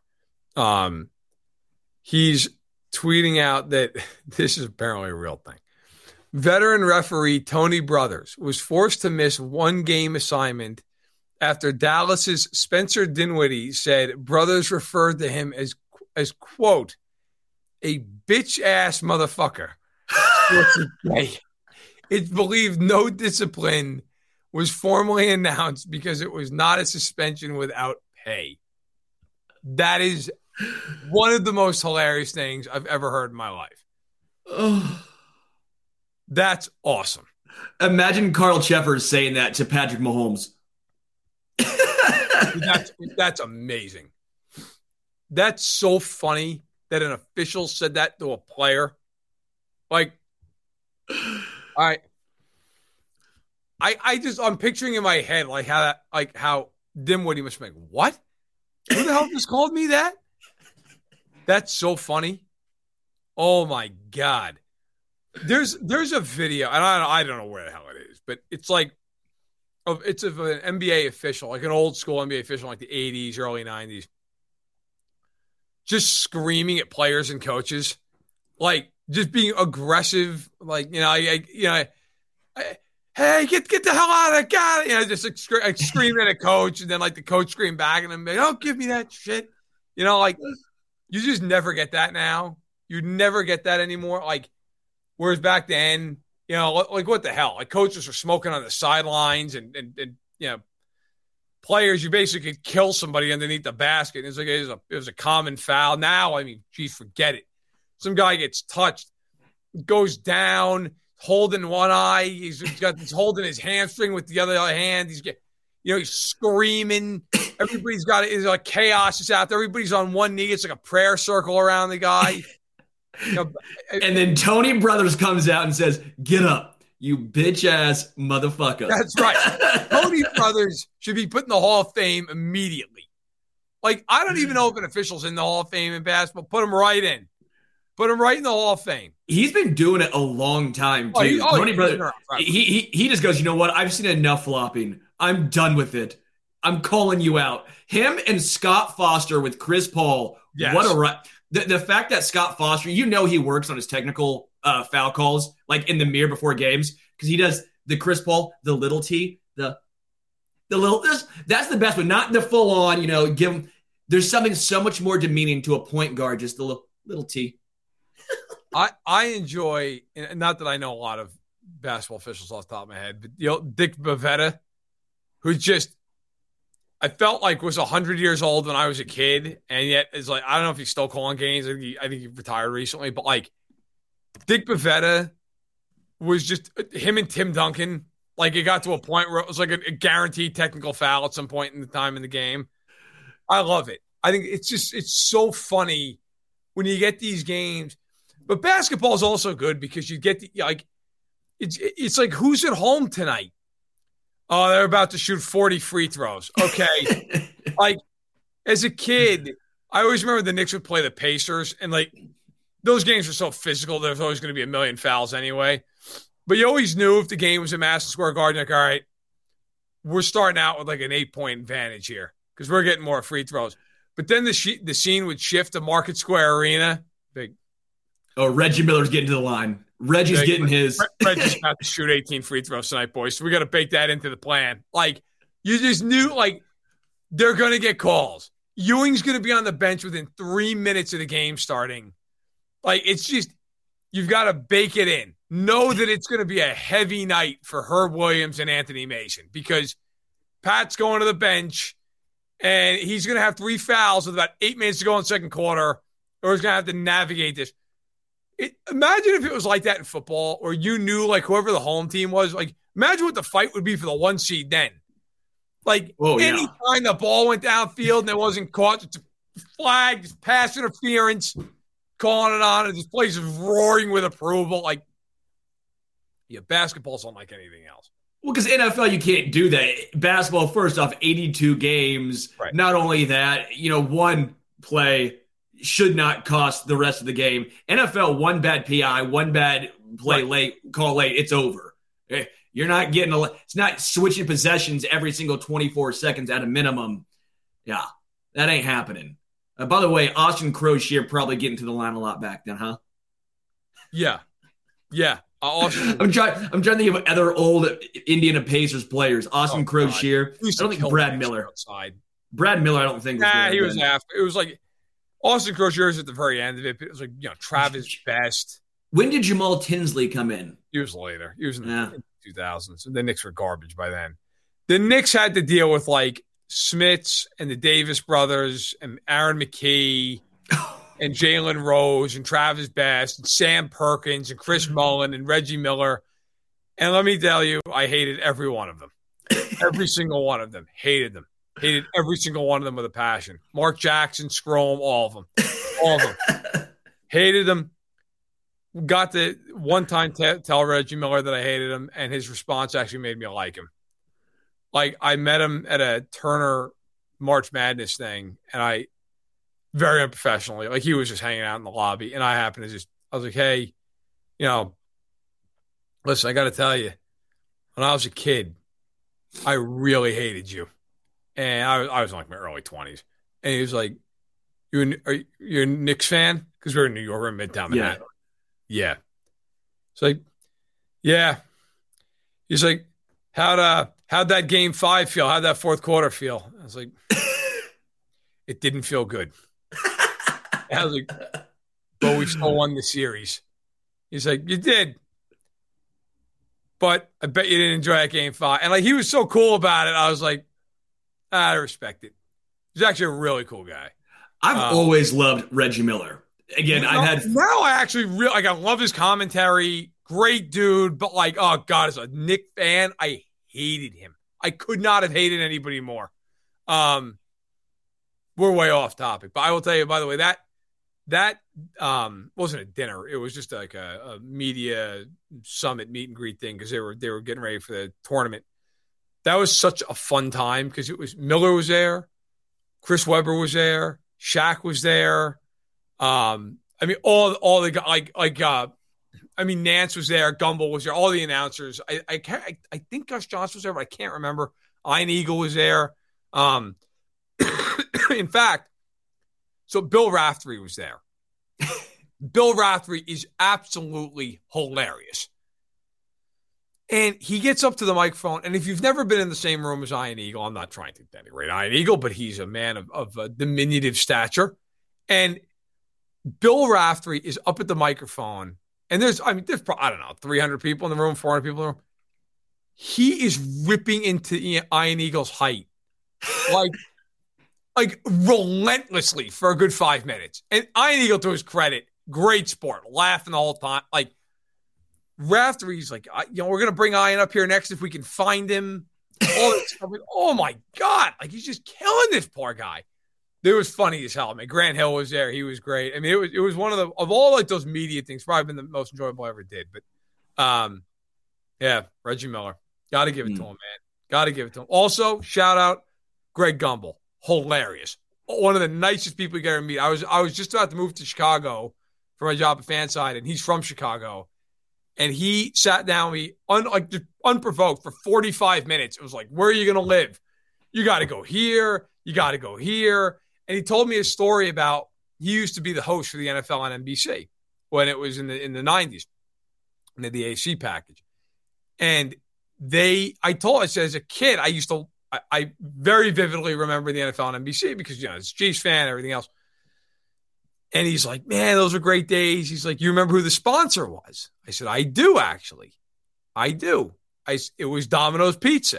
he's tweeting out that this is apparently a real thing. Veteran referee Tony Brothers was forced to miss one game assignment after Dallas's Spencer Dinwiddie said Brothers referred to him as quote, a bitch-ass motherfucker. It's believed no discipline was formally announced because it was not a suspension without pay. That is one of the most hilarious things I've ever heard in my life. Oh. That's awesome. Imagine Carl Cheffers saying that to Patrick Mahomes. That's amazing. That's so funny that an official said that to a player. Like, I'm picturing in my head how Dinwiddie must be like, what? Who the hell just called me that? That's so funny. Oh my God. There's a video, and I don't know where the hell it is, but it's like it's of an NBA official, like an old school NBA official, like the 80s, early 90s, just screaming at players and coaches, like just being aggressive, like hey, get the hell out of that guy, just like screaming at a coach, and then like the coach screamed back, and I'm like, don't give me that shit, like you just never get that now. You never get that anymore, like. Whereas back then, like what the hell? Like coaches were smoking on the sidelines and players, you basically could kill somebody underneath the basket. It's like it was a common foul. Now, I mean, geez, forget it. Some guy gets touched, goes down, holding one eye. He's holding his hamstring with the other hand. He's screaming. Everybody's got it. It's like chaos is out there. Everybody's on one knee. It's like a prayer circle around the guy. And then Tony Brothers comes out and says, "Get up, you bitch-ass motherfucker." That's right. Tony Brothers should be put in the Hall of Fame immediately. Like, I don't even know if an official's in the Hall of Fame in basketball. Put him right in. Put him right in the Hall of Fame. He's been doing it a long time, too. Tony Brothers, he just goes, you know what? I've seen enough flopping. I'm done with it. I'm calling you out. Him and Scott Foster with Chris Paul. Yes. What a the fact that Scott Foster, he works on his technical foul calls, like in the mirror before games, because he does the Chris Paul, the little T, the That's the best one. Not the full on, give them. There's something so much more demeaning to a point guard, just the little T. I enjoy, not that I know a lot of basketball officials off the top of my head, but Dick Bavetta, who just, I felt like was 100 years old when I was a kid, and yet is like, I don't know if he's still calling games. I think he retired recently, but like Dick Bavetta was just him and Tim Duncan. Like it got to a point where it was like a guaranteed technical foul at some point in the time in the game. I love it. I think it's so funny when you get these games. But basketball is also good because you get it's like who's at home tonight? Oh, they're about to shoot 40 free throws. Okay. Like as a kid, I always remember the Knicks would play the Pacers, and like those games were so physical. There's always going to be a million fouls anyway. But you always knew if the game was at Madison Square Garden, like, all right, we're starting out with like an 8-point advantage here because we're getting more free throws. But then the scene would shift to Market Square Arena. Oh, Reggie Miller's getting to the line. Reggie's getting his. Reggie's got to shoot 18 free throws tonight, boys. So we got to bake that into the plan. Like, you just knew, like, they're going to get calls. Ewing's going to be on the bench within 3 minutes of the game starting. Like, it's just, you've got to bake it in. Know that it's going to be a heavy night for Herb Williams and Anthony Mason because Pat's going to the bench and he's going to have 3 fouls with about 8 minutes to go in the second quarter, or he's going to have to navigate this. Imagine if it was like that in football, or you knew like whoever the home team was. Like, imagine what the fight would be for the 1 seed then. Like, anytime the ball went downfield and it wasn't caught, it's a flag, it's pass interference, calling it on, and this place is roaring with approval. Like, yeah, basketball's unlike anything else. Well, because NFL, you can't do that. Basketball, first off, 82 games. Right. Not only that, one play should not cost the rest of the game. NFL, one bad PI, one bad play late, call late, it's over. You're not getting it's not switching possessions every single 24 seconds at a minimum. Yeah, that ain't happening. By the way, Austin Crochet probably getting to the line a lot back then, huh? Yeah. I'm trying to think of other old Indiana Pacers players. Austin Crochet. I don't think Brad Miller. Outside. Brad Miller, I don't think. He was after. It was like Austin Crochet was at the very end of it. It was like, Travis Best. When did Jamal Tinsley come in? He was later. He was in the 2000s. The Knicks were garbage by then. The Knicks had to deal with like Smits and the Davis brothers and Aaron McKee and Jalen Rose and Travis Best and Sam Perkins and Chris Mullin and Reggie Miller. And let me tell you, I hated every one of them. Every single one of them. Hated them. Hated every single one of them with a passion. Mark Jackson, Scrome, all of them. All of them. Hated them. Got to one time tell Reggie Miller that I hated him, and his response actually made me like him. Like, I met him at a Turner March Madness thing, and very unprofessionally, like he was just hanging out in the lobby, and I was like, hey, listen, I got to tell you, when I was a kid, I really hated you. And I was in like my early 20s. And he was like, you're a Knicks fan? Because we're in New York, we're in Midtown Manhattan. Yeah. It's like, yeah. He's like, how'd that game 5 feel? How'd that fourth quarter feel? I was like, it didn't feel good. I was like, but we still won the series. He's like, you did. But I bet you didn't enjoy that game 5. And like, he was so cool about it. I was like, I respect it. He's actually a really cool guy. I've always loved Reggie Miller. Again, now I actually I love his commentary. Great dude, but like, oh God, as a Knicks fan, I hated him. I could not have hated anybody more. We're way off topic, but I will tell you, by the way, that wasn't a dinner. It was just like a media summit meet and greet thing because they were getting ready for the tournament. That was such a fun time because it was Miller was there, Chris Webber was there, Shaq was there. I mean, all the guys, Nance was there, Gumbel was there, all the announcers. I think Gus Johnson was there, but I can't remember. Ian Eagle was there. In fact, so Bill Raftery was there. Bill Raftery is absolutely hilarious. And he gets up to the microphone, and if you've never been in the same room as Ian Eagle, I'm not trying to denigrate Ian Eagle, but he's a man of a diminutive stature. And Bill Raftery is up at the microphone, and there's I don't know, 300 people in the room, 400 people in the room. He is ripping into Ian Eagle's height, like relentlessly for a good 5 minutes. And Ian Eagle, to his credit, great sport, laughing the whole time. Like, Raftery's like, we're going to bring Ian up here next if we can find him. All that stuff. Oh, my God. Like, he's just killing this poor guy. It was funny as hell. I mean, Grant Hill was there. He was great. I mean, it was one of all like those media things, probably been the most enjoyable I ever did. But, yeah, Reggie Miller. Got to give it to him, man. Got to give it to him. Also, shout out Greg Gumbel. Hilarious. One of the nicest people you get to meet. I was just about to move to Chicago for my job at Fanside, and he's from Chicago. And he sat down with me, just unprovoked, for 45 minutes. It was like, where are you going to live? You got to go here. You got to go here. And he told me a story about he used to be the host for the NFL on NBC when it was in the 90s, and the AC package. And I said, as a kid, I very vividly remember the NFL on NBC because, it's a Chiefs fan, everything else. And he's like, man, those were great days. He's like, you remember who the sponsor was? I said, I do, actually. I do. It was Domino's Pizza.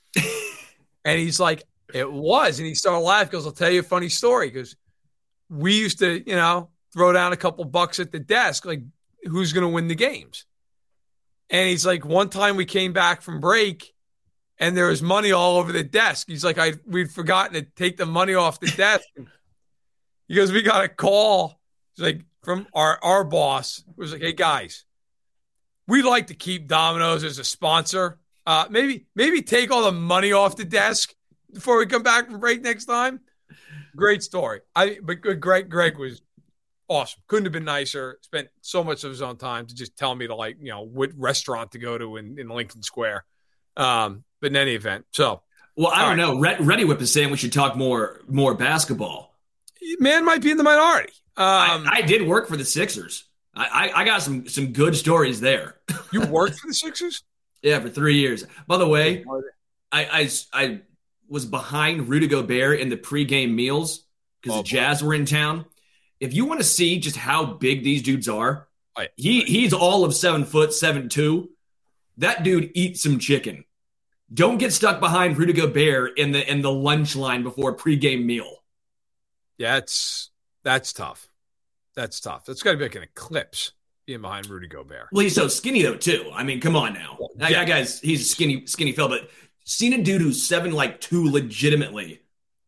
And he's like, it was. And he started laughing because I'll tell you a funny story. Because we used to, throw down a couple bucks at the desk, like, who's going to win the games? And he's like, one time we came back from break and there was money all over the desk. He's like, we'd forgotten to take the money off the desk. He goes, we got a call. He's like, from our boss. It was like, hey, guys, we'd like to keep Domino's as a sponsor. Maybe take all the money off the desk before we come back from break next time. Great story. But Greg was awesome. Couldn't have been nicer. Spent so much of his own time to just tell me to, like, what restaurant to go to in Lincoln Square. But in any event, so. Well, I don't know. Ready Whip is saying we should talk more basketball. Man might be in the minority. I did work for the Sixers. I got some good stories there. You worked for the Sixers? Yeah, for 3 years. By the way, I was behind Rudy Gobert in the pregame meals because the Jazz were in town. If you want to see just how big these dudes are, he's all of 7 foot, 7'2". That dude eats some chicken. Don't get stuck behind Rudy Gobert in the lunch line before a pregame meal. Yeah, that's tough. That's tough. That's got to be like an eclipse being behind Rudy Gobert. Well, he's so skinny though too. I mean, come on now. That guy's he's a skinny fella, but seen a dude who's 7'2" legitimately.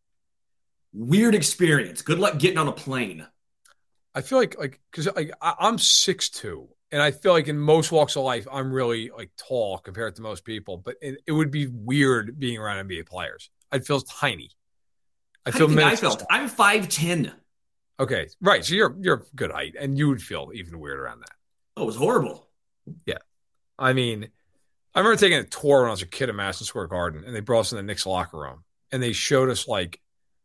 Weird experience. Good luck getting on a plane. I feel like because I'm 6'2", and I feel like in most walks of life I'm really like tall compared to most people. But it would be weird being around NBA players. I'd feel tiny. I'm 5'10". Okay, right. So you're good height, and you would feel even weird around that. Oh, it was horrible. Yeah, I mean, I remember taking a tour when I was a kid at Madison Square Garden, and they brought us in the Knicks locker room, and they showed us, like,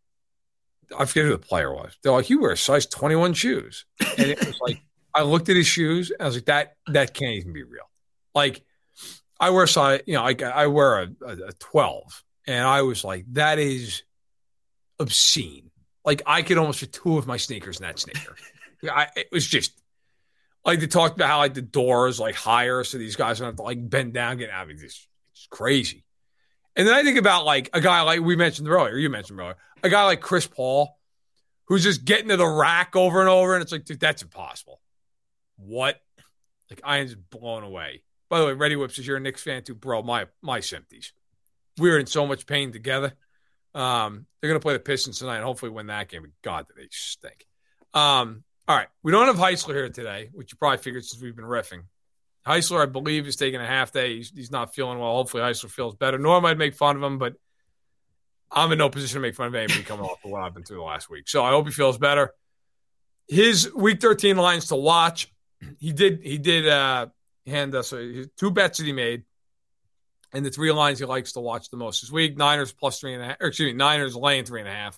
I forget who the player was. They're like, you wear size 21 shoes, and it was like, I looked at his shoes, and I was like, that can't even be real. Like, I wear size, I wear a 12, and I was like, that is obscene. Like, I could almost fit 2 of my sneakers in that sneaker. It was just like, they talked about how, like, the door is like higher, so these guys don't have to, like, bend down, get out. I mean, it's crazy. And then I think about, like, a guy like you mentioned earlier, a guy like Chris Paul, who's just getting to the rack over and over, and it's like, dude, that's impossible. What? Like, I am just blown away. By the way, Ready Whips, if you're a Knicks fan too, bro, my sympathies. We're in so much pain together. They're going to play the Pistons tonight and hopefully win that game. But God, do they stink. All right. We don't have Heisler here today, which you probably figured since we've been riffing. Heisler, I believe, is taking a half day. He's not feeling well. Hopefully Heisler feels better. Norm might make fun of him, but I'm in no position to make fun of anybody coming off of what I've been through the last week. So I hope he feels better. His Week 13 lines to watch. He did hand us 2 bets that he made. And the 3 lines he likes to watch the most this week: Niners plus 3.5. Niners laying 3.5.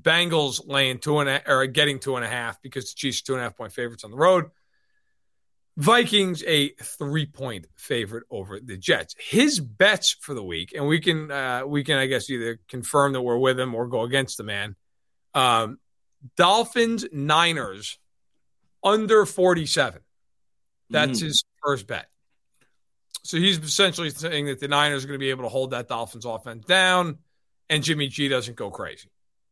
Bengals laying 2.5 or getting 2.5 because the Chiefs are 2.5 point favorites on the road. Vikings a 3-point favorite over the Jets. His bets for the week, and we can I guess either confirm that we're with him or go against the man. Dolphins Niners under 47. That's his first bet. So he's essentially saying that the Niners are going to be able to hold that Dolphins offense down, and Jimmy G doesn't go crazy.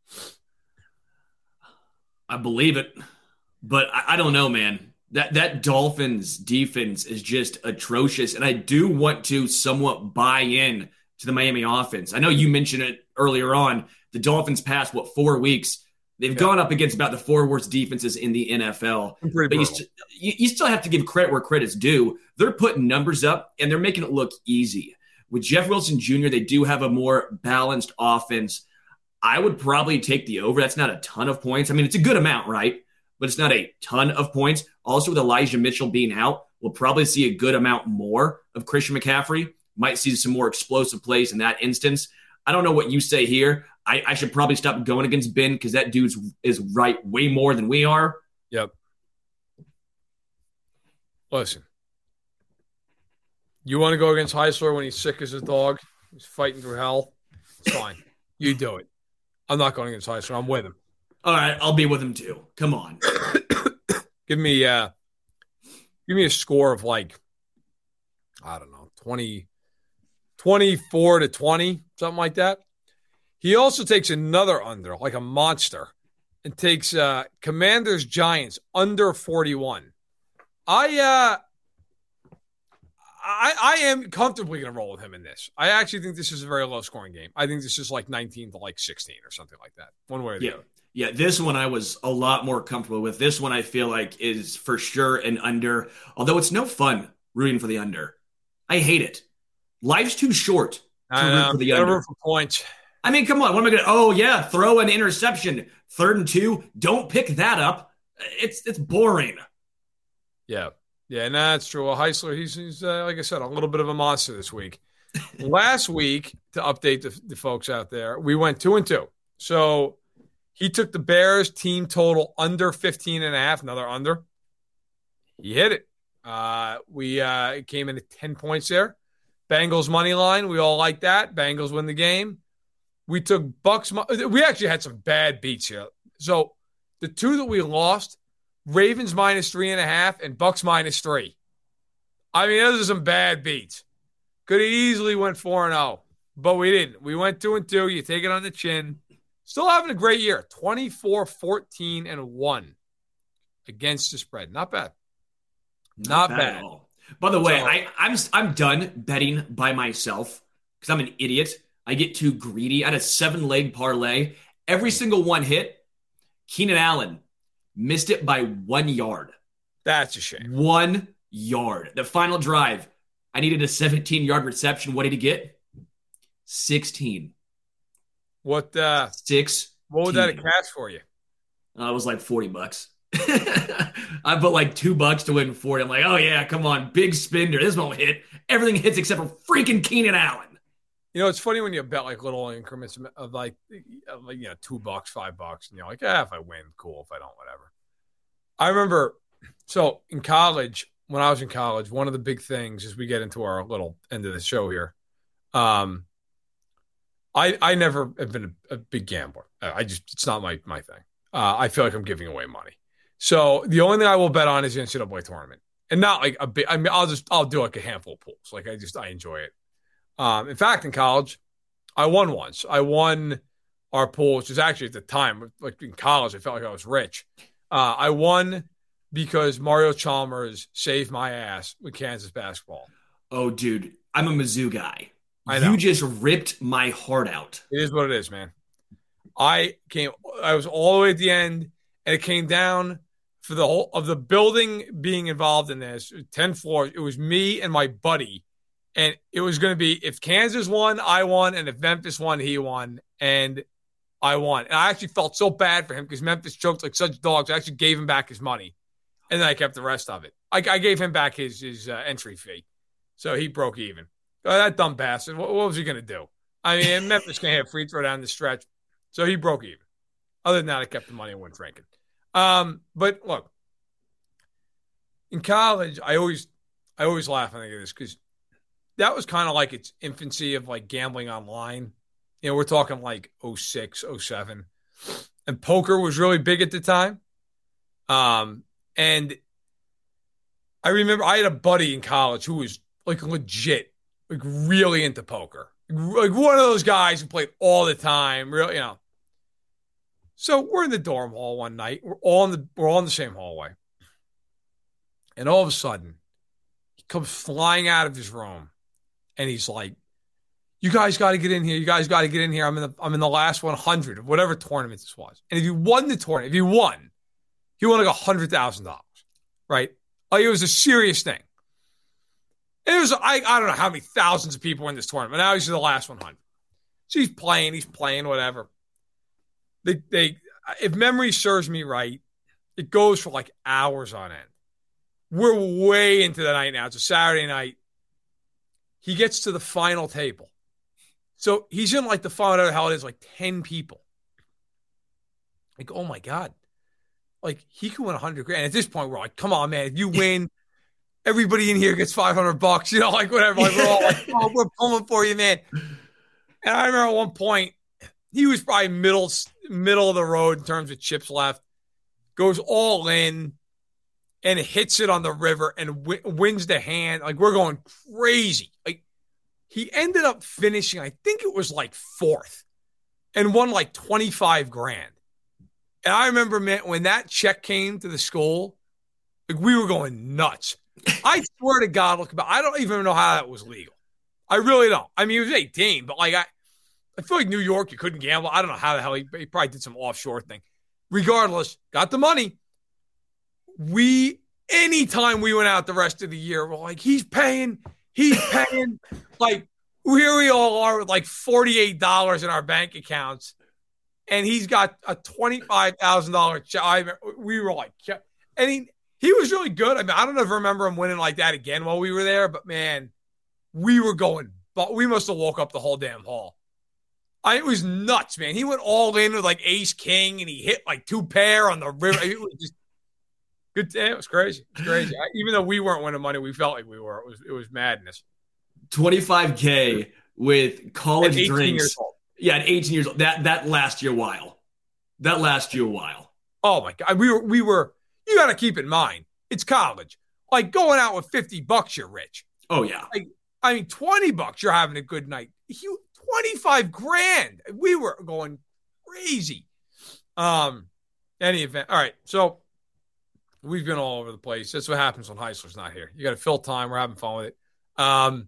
I believe it, but I don't know, man. That Dolphins defense is just atrocious, and I do want to somewhat buy in to the Miami offense. I know you mentioned it earlier on. The Dolphins past, 4 weeks, they've gone up against about the 4 worst defenses in the NFL. But you still have to give credit where credit's due. They're putting numbers up, and they're making it look easy. With Jeff Wilson Jr., they do have a more balanced offense. I would probably take the over. That's not a ton of points. I mean, it's a good amount, right? But it's not a ton of points. Also, with Elijah Mitchell being out, we'll probably see a good amount more of Christian McCaffrey. Might see some more explosive plays in that instance. I don't know what you say here. I should probably stop going against Ben because that dude is right way more than we are. Yep. Listen. You want to go against Heisler when he's sick as a dog? He's fighting through hell? It's fine. You do it. I'm not going against Heisler. I'm with him. All right, I'll be with him too. Come on. Give me a score of I don't know, 24-20, something like that. He also takes another under, like a monster, and takes Commanders Giants under 41. I am comfortably going to roll with him in this. I actually think this is a very low-scoring game. I think this is 19 to 16 or something like that, one way or the other. Yeah, this one I was a lot more comfortable with. This one I feel like is for sure an under, although it's no fun rooting for the under. I hate it. Life's too short to root for the under. For points. I mean, come on. What am I going to – oh, yeah, throw an interception. 3rd and 2. Don't pick that up. It's boring. Yeah. Yeah, no, that's true. Well, Heisler, he's like I said, a little bit of a monster this week. Last week, to update the folks out there, we went 2-2. So he took the Bears team total under 15.5, another under. He hit it. We came in at 10 points there. Bengals money line, we all like that. Bengals win the game. We took Bucks. We actually had some bad beats here. So the two that we lost, Ravens -3.5 and Bucks -3. I mean, those are some bad beats. Could have easily went 4-0, but we didn't. We went 2-2. You take it on the chin. Still having a great year. 24-14-1 against the spread. Not bad. Not bad at all. By the way, I'm done betting by myself because I'm an idiot. I get too greedy. I had a 7-leg parlay. Every single one hit. Keenan Allen missed it by 1 yard. That's a shame. 1 yard. The final drive, I needed a 17-yard reception. What did he get? 16. What? 16. What would that have cash for you? It was like $40. I put like $2 to win 40. I'm like, oh yeah, come on, big spender. This won't hit. Everything hits except for freaking Keenan Allen. You know, it's funny when you bet like little increments of $2, $5, and you're like, if I win, cool. If I don't, whatever. I remember, so in college, when I was in college, one of the big things as we get into our little end of the show here, I never have been a big gambler. It's not my thing. I feel like I'm giving away money. So the only thing I will bet on is the NCAA tournament, and not like a big. I mean, I'll do like a handful of pools. Like I enjoy it. In fact, in college, I won once. I won our pool, which was actually at the time, like in college, I felt like I was rich. I won because Mario Chalmers saved my ass with Kansas basketball. Oh, dude, I'm a Mizzou guy. I know. You just ripped my heart out. It is what it is, man. I was all the way at the end, and it came down for the whole of the building being involved in this, 10 floors. It was me and my buddy. And it was going to be if Kansas won, I won. And if Memphis won, he won. And I won. And I actually felt so bad for him because Memphis choked like such dogs. I actually gave him back his money. And then I kept the rest of it. I gave him back his entry fee. So he broke even. That dumb bastard. What was he going to do? I mean, Memphis can't have free throw down the stretch. So he broke even. Other than that, I kept the money and went drinking. But look, in college, I always laugh when I get this because that was kind of like its infancy of like gambling online. You know, we're talking like 06, 07. And poker was really big at the time. And I remember I had a buddy in college who was like legit, like really into poker. Like one of those guys who played all the time, really, you know. So we're in the dorm hall one night. We're all in the same hallway. And all of a sudden, he comes flying out of his room and he's like, "You guys got to get in here. You guys got to get in here. I'm in the last 100 of whatever tournament this was. And if you won the tournament, he won like $100,000, right? Like it was a serious thing. And it was I don't know how many thousands of people in this tournament. Now he's in the last 100. So he's playing, whatever. They if memory serves me right, it goes for like hours on end. We're way into the night now. It's a Saturday night. He gets to the final table. So he's in like the final, whatever the hell it is, like 10 people. Like, oh my God. Like he could win $100,000. At this point, we're like, come on, man. If you win, everybody in here gets $500, you know, like whatever. Like we're all like, oh, we're pulling for you, man. And I remember at one point, he was probably middle of the road in terms of chips left, goes all in and hits it on the river and wins the hand. Like we're going crazy. Like he ended up finishing, I think it was like fourth and won like $25,000. And I remember, man, when that check came to the school, like we were going nuts. I swear to God, I don't even know how that was legal. I really don't. I mean, he was 18, but like I feel like New York, you couldn't gamble. I don't know how the hell he probably did some offshore thing. Regardless, got the money. Anytime we went out the rest of the year, we're like, he's paying. Like, here we all are with like $48 in our bank accounts. And he's got a $25,000 check. We were like, and he was really good. I mean, I don't ever remember him winning like that again while we were there, but man, we were going, but we must have woke up the whole damn hall. It was nuts, man. He went all in with like ace king and he hit like 2 pair on the river. It was just good. It was crazy. It was crazy. Even though we weren't winning money, we felt like we were. It was madness. $25,000 with college at 18 drinks. Years old. Yeah, at 18 years old. That lasts you a while. Oh my God. We were, you got to keep in mind, it's college. Like going out with $50, you're rich. Oh yeah. Like, I mean, $20, you're having a good night. $25,000. We were going crazy. Any event. All right. So we've been all over the place. That's what happens when Heisler's not here. You got to fill time. We're having fun with it.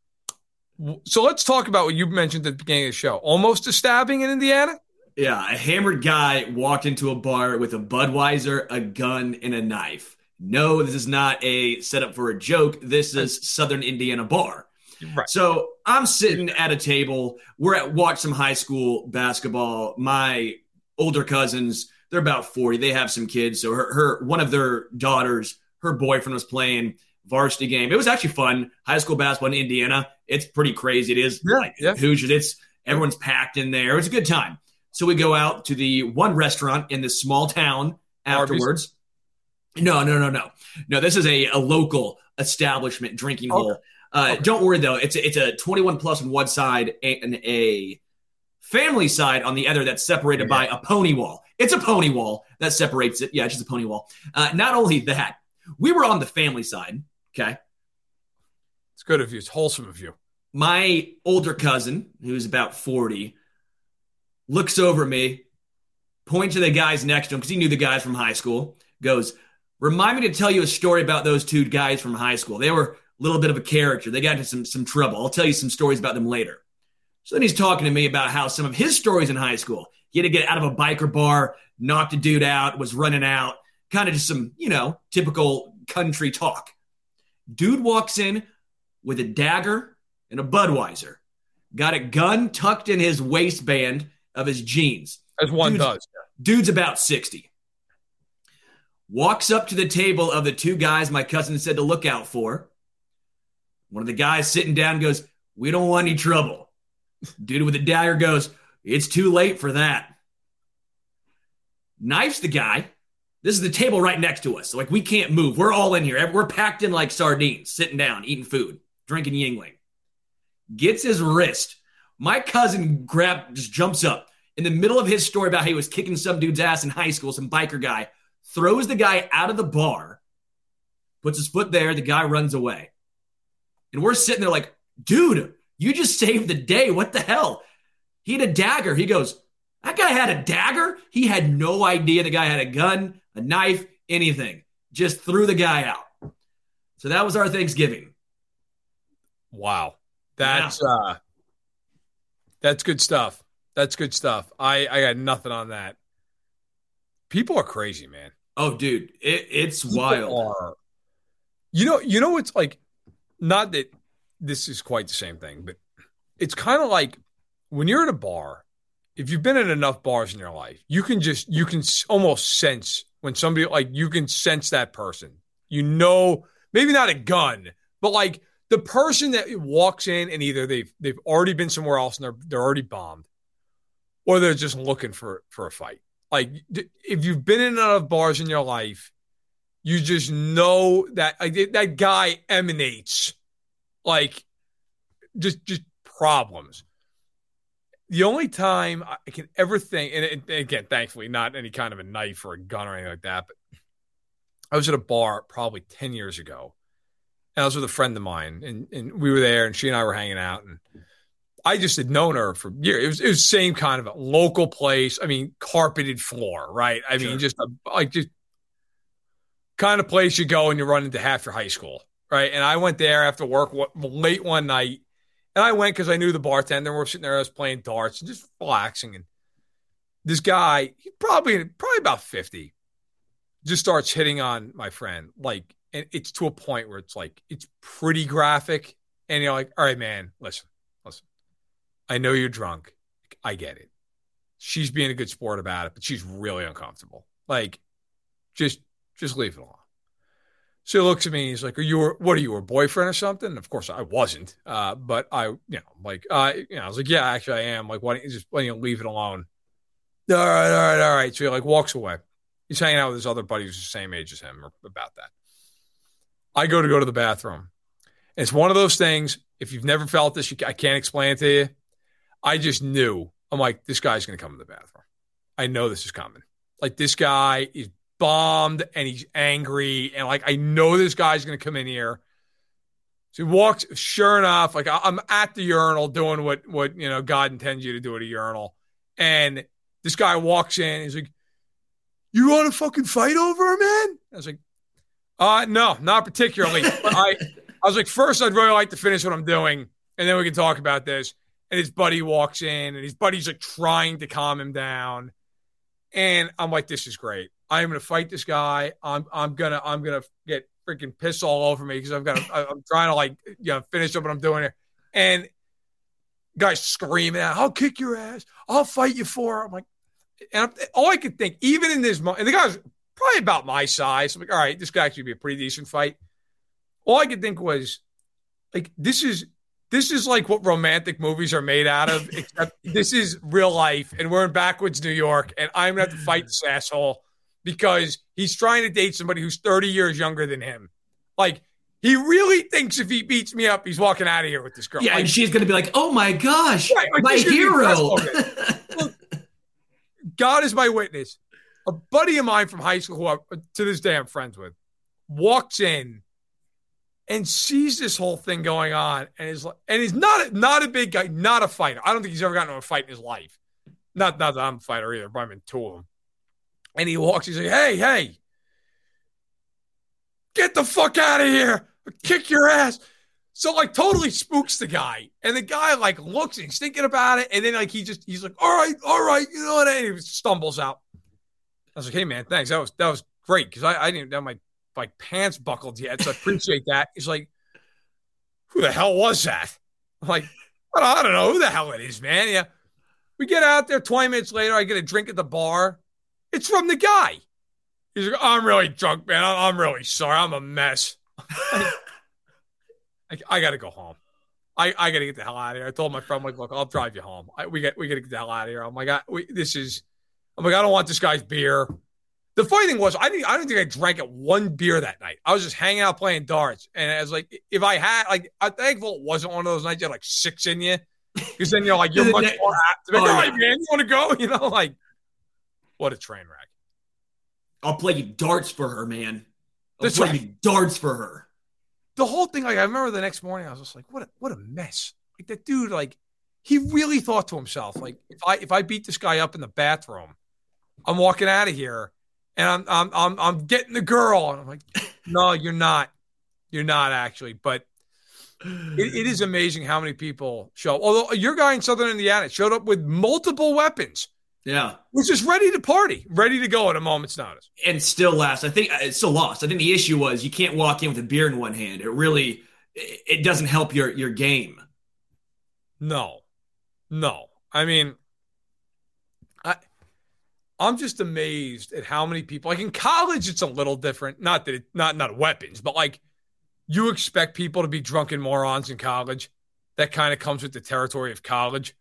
So let's talk about what you mentioned at the beginning of the show. Almost a stabbing in Indiana? Yeah, a hammered guy walked into a bar with a Budweiser, a gun, and a knife. No, this is not a setup for a joke. This is Southern Indiana bar. Right. So I'm sitting at a table. Watch some high school basketball. My older cousins, they're about 40. They have some kids. So one of their daughters, her boyfriend was playing varsity game. It was actually fun. High school basketball in Indiana. It's pretty crazy. It is Hoosiers. Everyone's packed in there. It was a good time. So we go out to the one restaurant in this small town afterwards. No. This is a local establishment drinking hole. Don't worry though. It's a 21 plus on one side and a family side on the other that's separated by a pony wall. It's a pony wall that separates it. Yeah, it's just a pony wall. Not only that, we were on the family side. Okay. It's good of you. It's wholesome of you. My older cousin, who's about 40, looks over at me, points to the guys next to him because he knew the guys from high school, goes, "Remind me to tell you a story about those 2 guys from high school. They were a little bit of a character. They got into some trouble. I'll tell you some stories about them later." So then he's talking to me about how some of his stories in high school, he had to get out of a biker bar, knocked a dude out, was running out, kind of just some, typical country talk. Dude walks in with a dagger and a Budweiser, got a gun tucked in his waistband of his jeans. As one does. Dude's about 60. Walks up to the table of the 2 guys my cousin said to look out for. One of the guys sitting down goes, "We don't want any trouble." Dude with the dagger goes, "It's too late for that." Knifes the guy This is the table right next to us. So, like, we can't move. We're all in here. We're packed in like sardines, sitting down, eating food, drinking Yingling. Gets his wrist. My cousin just jumps up in the middle of his story about how he was kicking some dude's ass in high school, some biker guy, throws the guy out of the bar, puts his foot there. The guy runs away. And we're sitting there like, dude, you just saved the day. What the hell? He had a dagger. He goes, that guy had a dagger? He had no idea the guy had a gun, a knife, anything. Just threw the guy out. So that was our Thanksgiving. Wow. That's good stuff. That's good stuff. I got nothing on that. People are crazy, man. Oh, dude, it's wild. You know, it's like, not that this is quite the same thing, but it's kind of like when you're at a bar, if you've been in enough bars in your life, you can almost sense when somebody, like, you can sense that person. You know, maybe not a gun, but like the person that walks in and either they've already been somewhere else and they're already bombed, or they're just looking for a fight. Like, if you've been in enough bars in your life, you just know that that guy emanates like just problems. The only time I can ever think, and again, thankfully, not any kind of a knife or a gun or anything like that, but I was at a bar probably 10 years ago, and I was with a friend of mine, and we were there, and she and I were hanging out, and I just had known her for years. It was the same kind of a local place. I mean, carpeted floor, right? I mean, just kind of place you go and you run into half your high school, right? And I went there after work late one night, and I went because I knew the bartender. We're sitting there, I was playing darts and just relaxing. And this guy, he probably about 50, just starts hitting on my friend. Like, and it's to a point where it's like, it's pretty graphic. And you're like, all right, man, listen. I know you're drunk. I get it. She's being a good sport about it, but she's really uncomfortable. Like, just leave it alone. So he looks at me and he's like, what are you, her boyfriend or something? And of course I wasn't. But I was like, yeah, actually I am. Like, why don't you leave it alone? All right. So he like walks away. He's hanging out with his other buddy who's the same age as him or about that. I go to the bathroom. And it's one of those things, if you've never felt this, I can't explain it to you. I just knew. I'm like, this guy's going to come to the bathroom. I know this is coming. Like, this guy is bombed and he's angry. And like, I know this guy's going to come in here. So he walks, sure enough, like I'm at the urinal doing what God intends you to do at a urinal. And this guy walks in. He's like, you want to fucking fight over her, man? I was like, no, not particularly. I was like, first, I'd really like to finish what I'm doing, and then we can talk about this. And his buddy walks in, and his buddy's like trying to calm him down. And I'm like, this is great. I'm going to fight this guy. I'm gonna get freaking piss all over me because I'm trying to like finish up what I'm doing here. And guy's screaming out, "I'll kick your ass. I'll fight you for her." I'm like, and all I could think, even in this moment, and the guy's probably about my size. I'm like, all right, this could actually be a pretty decent fight. All I could think was, like, this is like what romantic movies are made out of, except this is real life, and we're in backwoods New York, and I'm going to have to fight this asshole because he's trying to date somebody who's 30 years younger than him. Like, he really thinks if he beats me up, he's walking out of here with this girl. Yeah, like, and she's going to be like, oh, my gosh, right, like, my hero. Look, God is my witness. A buddy of mine from high school, who to this day I'm friends with, walks in and sees this whole thing going on, and he's not a big guy, not a fighter. I don't think he's ever gotten into a fight in his life. Not that I'm a fighter either, but I'm in two of them. And he walks, he's like, hey, get the fuck out of here. I'll kick your ass. So, like, totally spooks the guy. And the guy, like, looks and he's thinking about it. And then, like, he's like, all right, you know what? And he stumbles out. I was like, hey, man, thanks. That was great because I didn't have my pants buckled yet, so I appreciate that. He's like, who the hell was that? I'm like, I don't know who the hell it is, man. Yeah. We get out there 20 minutes later. I get a drink at the bar. It's from the guy. He's like, I'm really drunk, man. I'm really sorry. I'm a mess. I got to go home. I got to get the hell out of here. I told my friend, I'm like, look, I'll drive you home. We got to get the hell out of here. I'm like, I don't want this guy's beer. The funny thing was, I don't think I drank one beer that night. I was just hanging out playing darts. And I was like, if I had, like, I'm thankful it wasn't one of those nights you had like 6 in you. Because then you're like, you're much more apt to be like, all right, man, you want to go? You know, like, what a train wreck. I'll play you darts for her, man. I'll play you darts for her. The whole thing, like, I remember the next morning, I was just like, what a mess. Like, that dude, like, he really thought to himself, like, if I beat this guy up in the bathroom, I'm walking out of here. And I'm getting the girl. And I'm like, no, you're not. You're not actually. But it is amazing how many people show up. Although your guy in Southern Indiana showed up with multiple weapons. Yeah. Was just ready to party, ready to go at a moment's notice. And still lost. I think it's still lost. I think the issue was you can't walk in with a beer in one hand. It doesn't help your game. No. I mean, I'm just amazed at how many people, like in college, it's a little different. Not that not weapons, but like you expect people to be drunken morons in college. That kind of comes with the territory of college.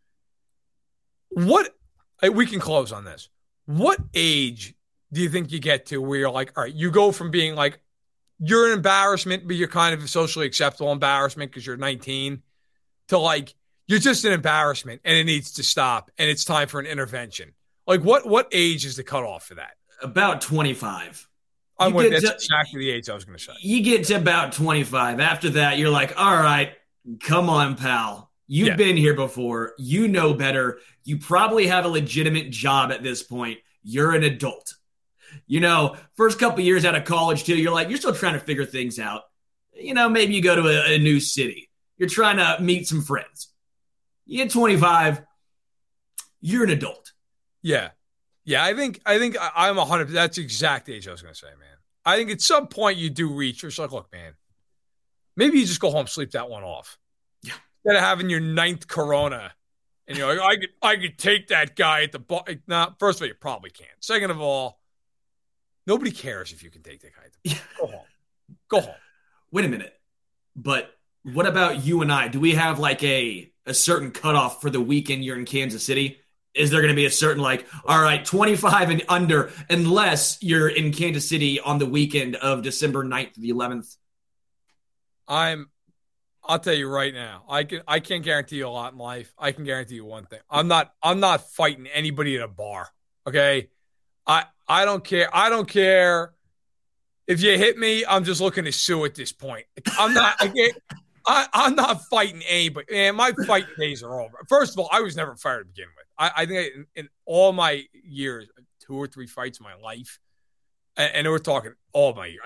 We can close on this. What age do you think you get to where you're like, all right, you go from being like, you're an embarrassment, but you're kind of a socially acceptable embarrassment because you're 19 to like, you're just an embarrassment and it needs to stop and it's time for an intervention. Like, what age is the cutoff for that? About 25. That's exactly the age I was going to say. You get to about 25. After that, you're like, all right, come on, pal. You've been here before. You know better. You probably have a legitimate job at this point. You're an adult. You know, first couple of years out of college, too, you're still trying to figure things out. You know, maybe you go to a new city. You're trying to meet some friends. You get 25. You're an adult. Yeah. I think I'm 100. That's the exact age I was going to say, man. I think at some point you do reach. You're just like, look, man, maybe you just go home, sleep that one off. Yeah. Instead of having your 9th Corona, and you're like, I could take that guy at the bar. Nah, first of all, you probably can't. Second of all, nobody cares if you can take that guy at the bar. Go home. Wait a minute. But what about you and I? Do we have like a certain cutoff for the weekend you're in Kansas City? Is there going to be a certain like, all right, 25 and under, unless you're in Kansas City on the weekend of December 9th to the 11th? I'll tell you right now, I can't guarantee you a lot in life. I can guarantee you one thing. I'm not fighting anybody at a bar. Okay. I don't care. I don't care if you hit me. I'm just looking to sue at this point. I'm not fighting anybody. Man, my fighting days are over. First of all, I was never fired to begin with. I think in all my years, 2 or 3 fights in my life, and we're talking all my years.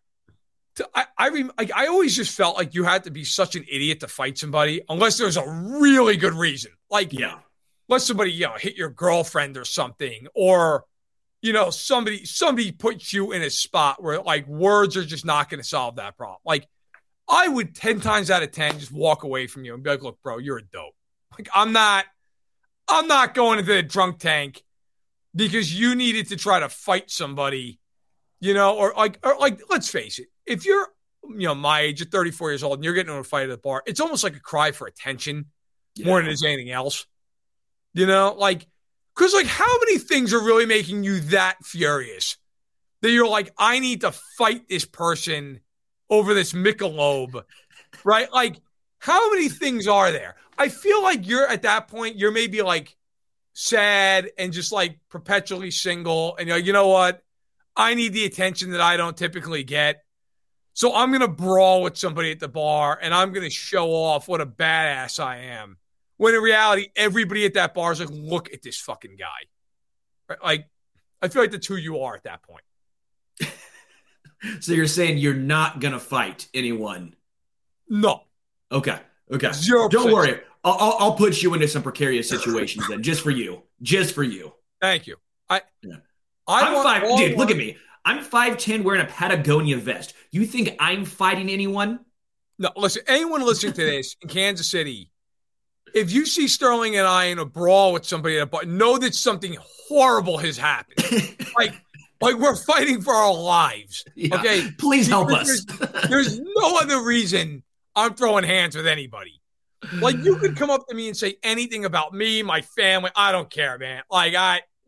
I always just felt like you had to be such an idiot to fight somebody unless there's a really good reason. Like, let somebody hit your girlfriend or something, or somebody puts you in a spot where like words are just not going to solve that problem. Like, I would 10 times out of 10 just walk away from you and be like, look, bro, you're a dope. Like, I'm not going into the drunk tank because you needed to try to fight somebody, or let's face it. If you're, my age, you're 34 years old and you're getting in a fight at the bar, it's almost like a cry for attention more than it's anything else. Because how many things are really making you that furious that you're like, I need to fight this person over this Michelob, right? Like, how many things are there? I feel like you're at that point, you're maybe like sad and just like perpetually single. And you're like, you know what? I need the attention that I don't typically get. So I'm going to brawl with somebody at the bar and I'm going to show off what a badass I am. When in reality, everybody at that bar is like, look at this fucking guy. Right? Like, I feel like that's who you are at that point. So you're saying you're not going to fight anyone? No. Okay. 0%. Don't worry. I'll put you into some precarious situations then, just for you. Thank you. Dude, look at me. I'm 5'10", wearing a Patagonia vest. You think I'm fighting anyone? No, listen, anyone listening to this in Kansas City, if you see Sterling and I in a brawl with somebody at a bar, know that something horrible has happened. Like we're fighting for our lives. Yeah. Okay? Please help us. There's no other reason I'm throwing hands with anybody. Like, you could come up to me and say anything about me, my family. I don't care, man. Like,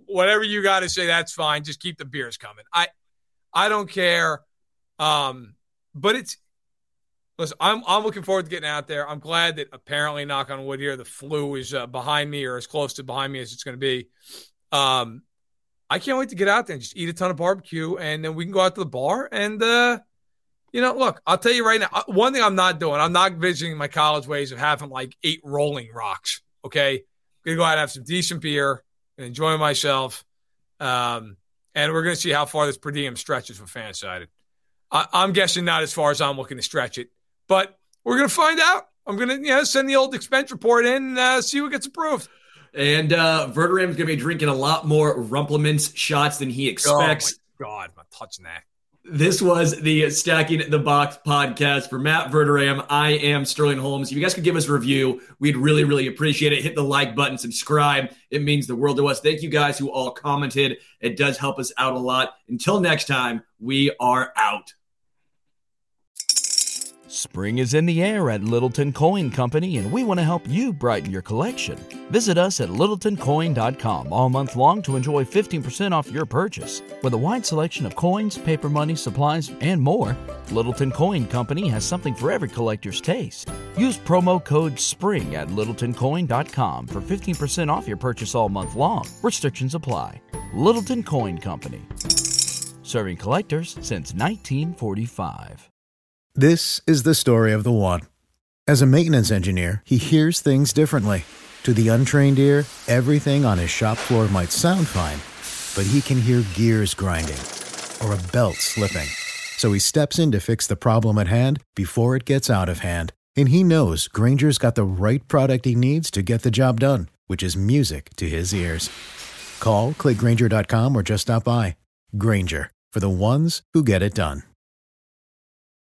whatever you got to say, that's fine. Just keep the beers coming. I don't care. But listen, I'm looking forward to getting out there. I'm glad that apparently, knock on wood here, the flu is behind me or as close to behind me as it's going to be. I can't wait to get out there and just eat a ton of barbecue, and then we can go out to the bar. And, look, I'll tell you right now, one thing I'm not doing, I'm not visiting my college ways of having like 8 Rolling Rocks, okay? I'm going to go out and have some decent beer and enjoy myself. And we're going to see how far this per diem stretches for Fansided. I'm guessing not as far as I'm looking to stretch it, but we're going to find out. I'm going to send the old expense report in and see what gets approved. And Verderam's going to be drinking a lot more Rumplemans shots than he expects. Oh, my God. I'm not touching that. This was the Stacking the Box podcast. For Matt Verderam, I am Sterling Holmes. If you guys could give us a review, we'd really, really appreciate it. Hit the like button, subscribe. It means the world to us. Thank you guys who all commented. It does help us out a lot. Until next time, we are out. Spring is in the air at Littleton Coin Company, and we want to help you brighten your collection. Visit us at littletoncoin.com all month long to enjoy 15% off your purchase. With a wide selection of coins, paper money, supplies, and more, Littleton Coin Company has something for every collector's taste. Use promo code SPRING at littletoncoin.com for 15% off your purchase all month long. Restrictions apply. Littleton Coin Company. Serving collectors since 1945. This is the story of the one. As a maintenance engineer, he hears things differently. To the untrained ear, everything on his shop floor might sound fine, but he can hear gears grinding or a belt slipping. So he steps in to fix the problem at hand before it gets out of hand. And he knows Grainger's got the right product he needs to get the job done, which is music to his ears. Call, click Grainger.com, or just stop by. Grainger, for the ones who get it done.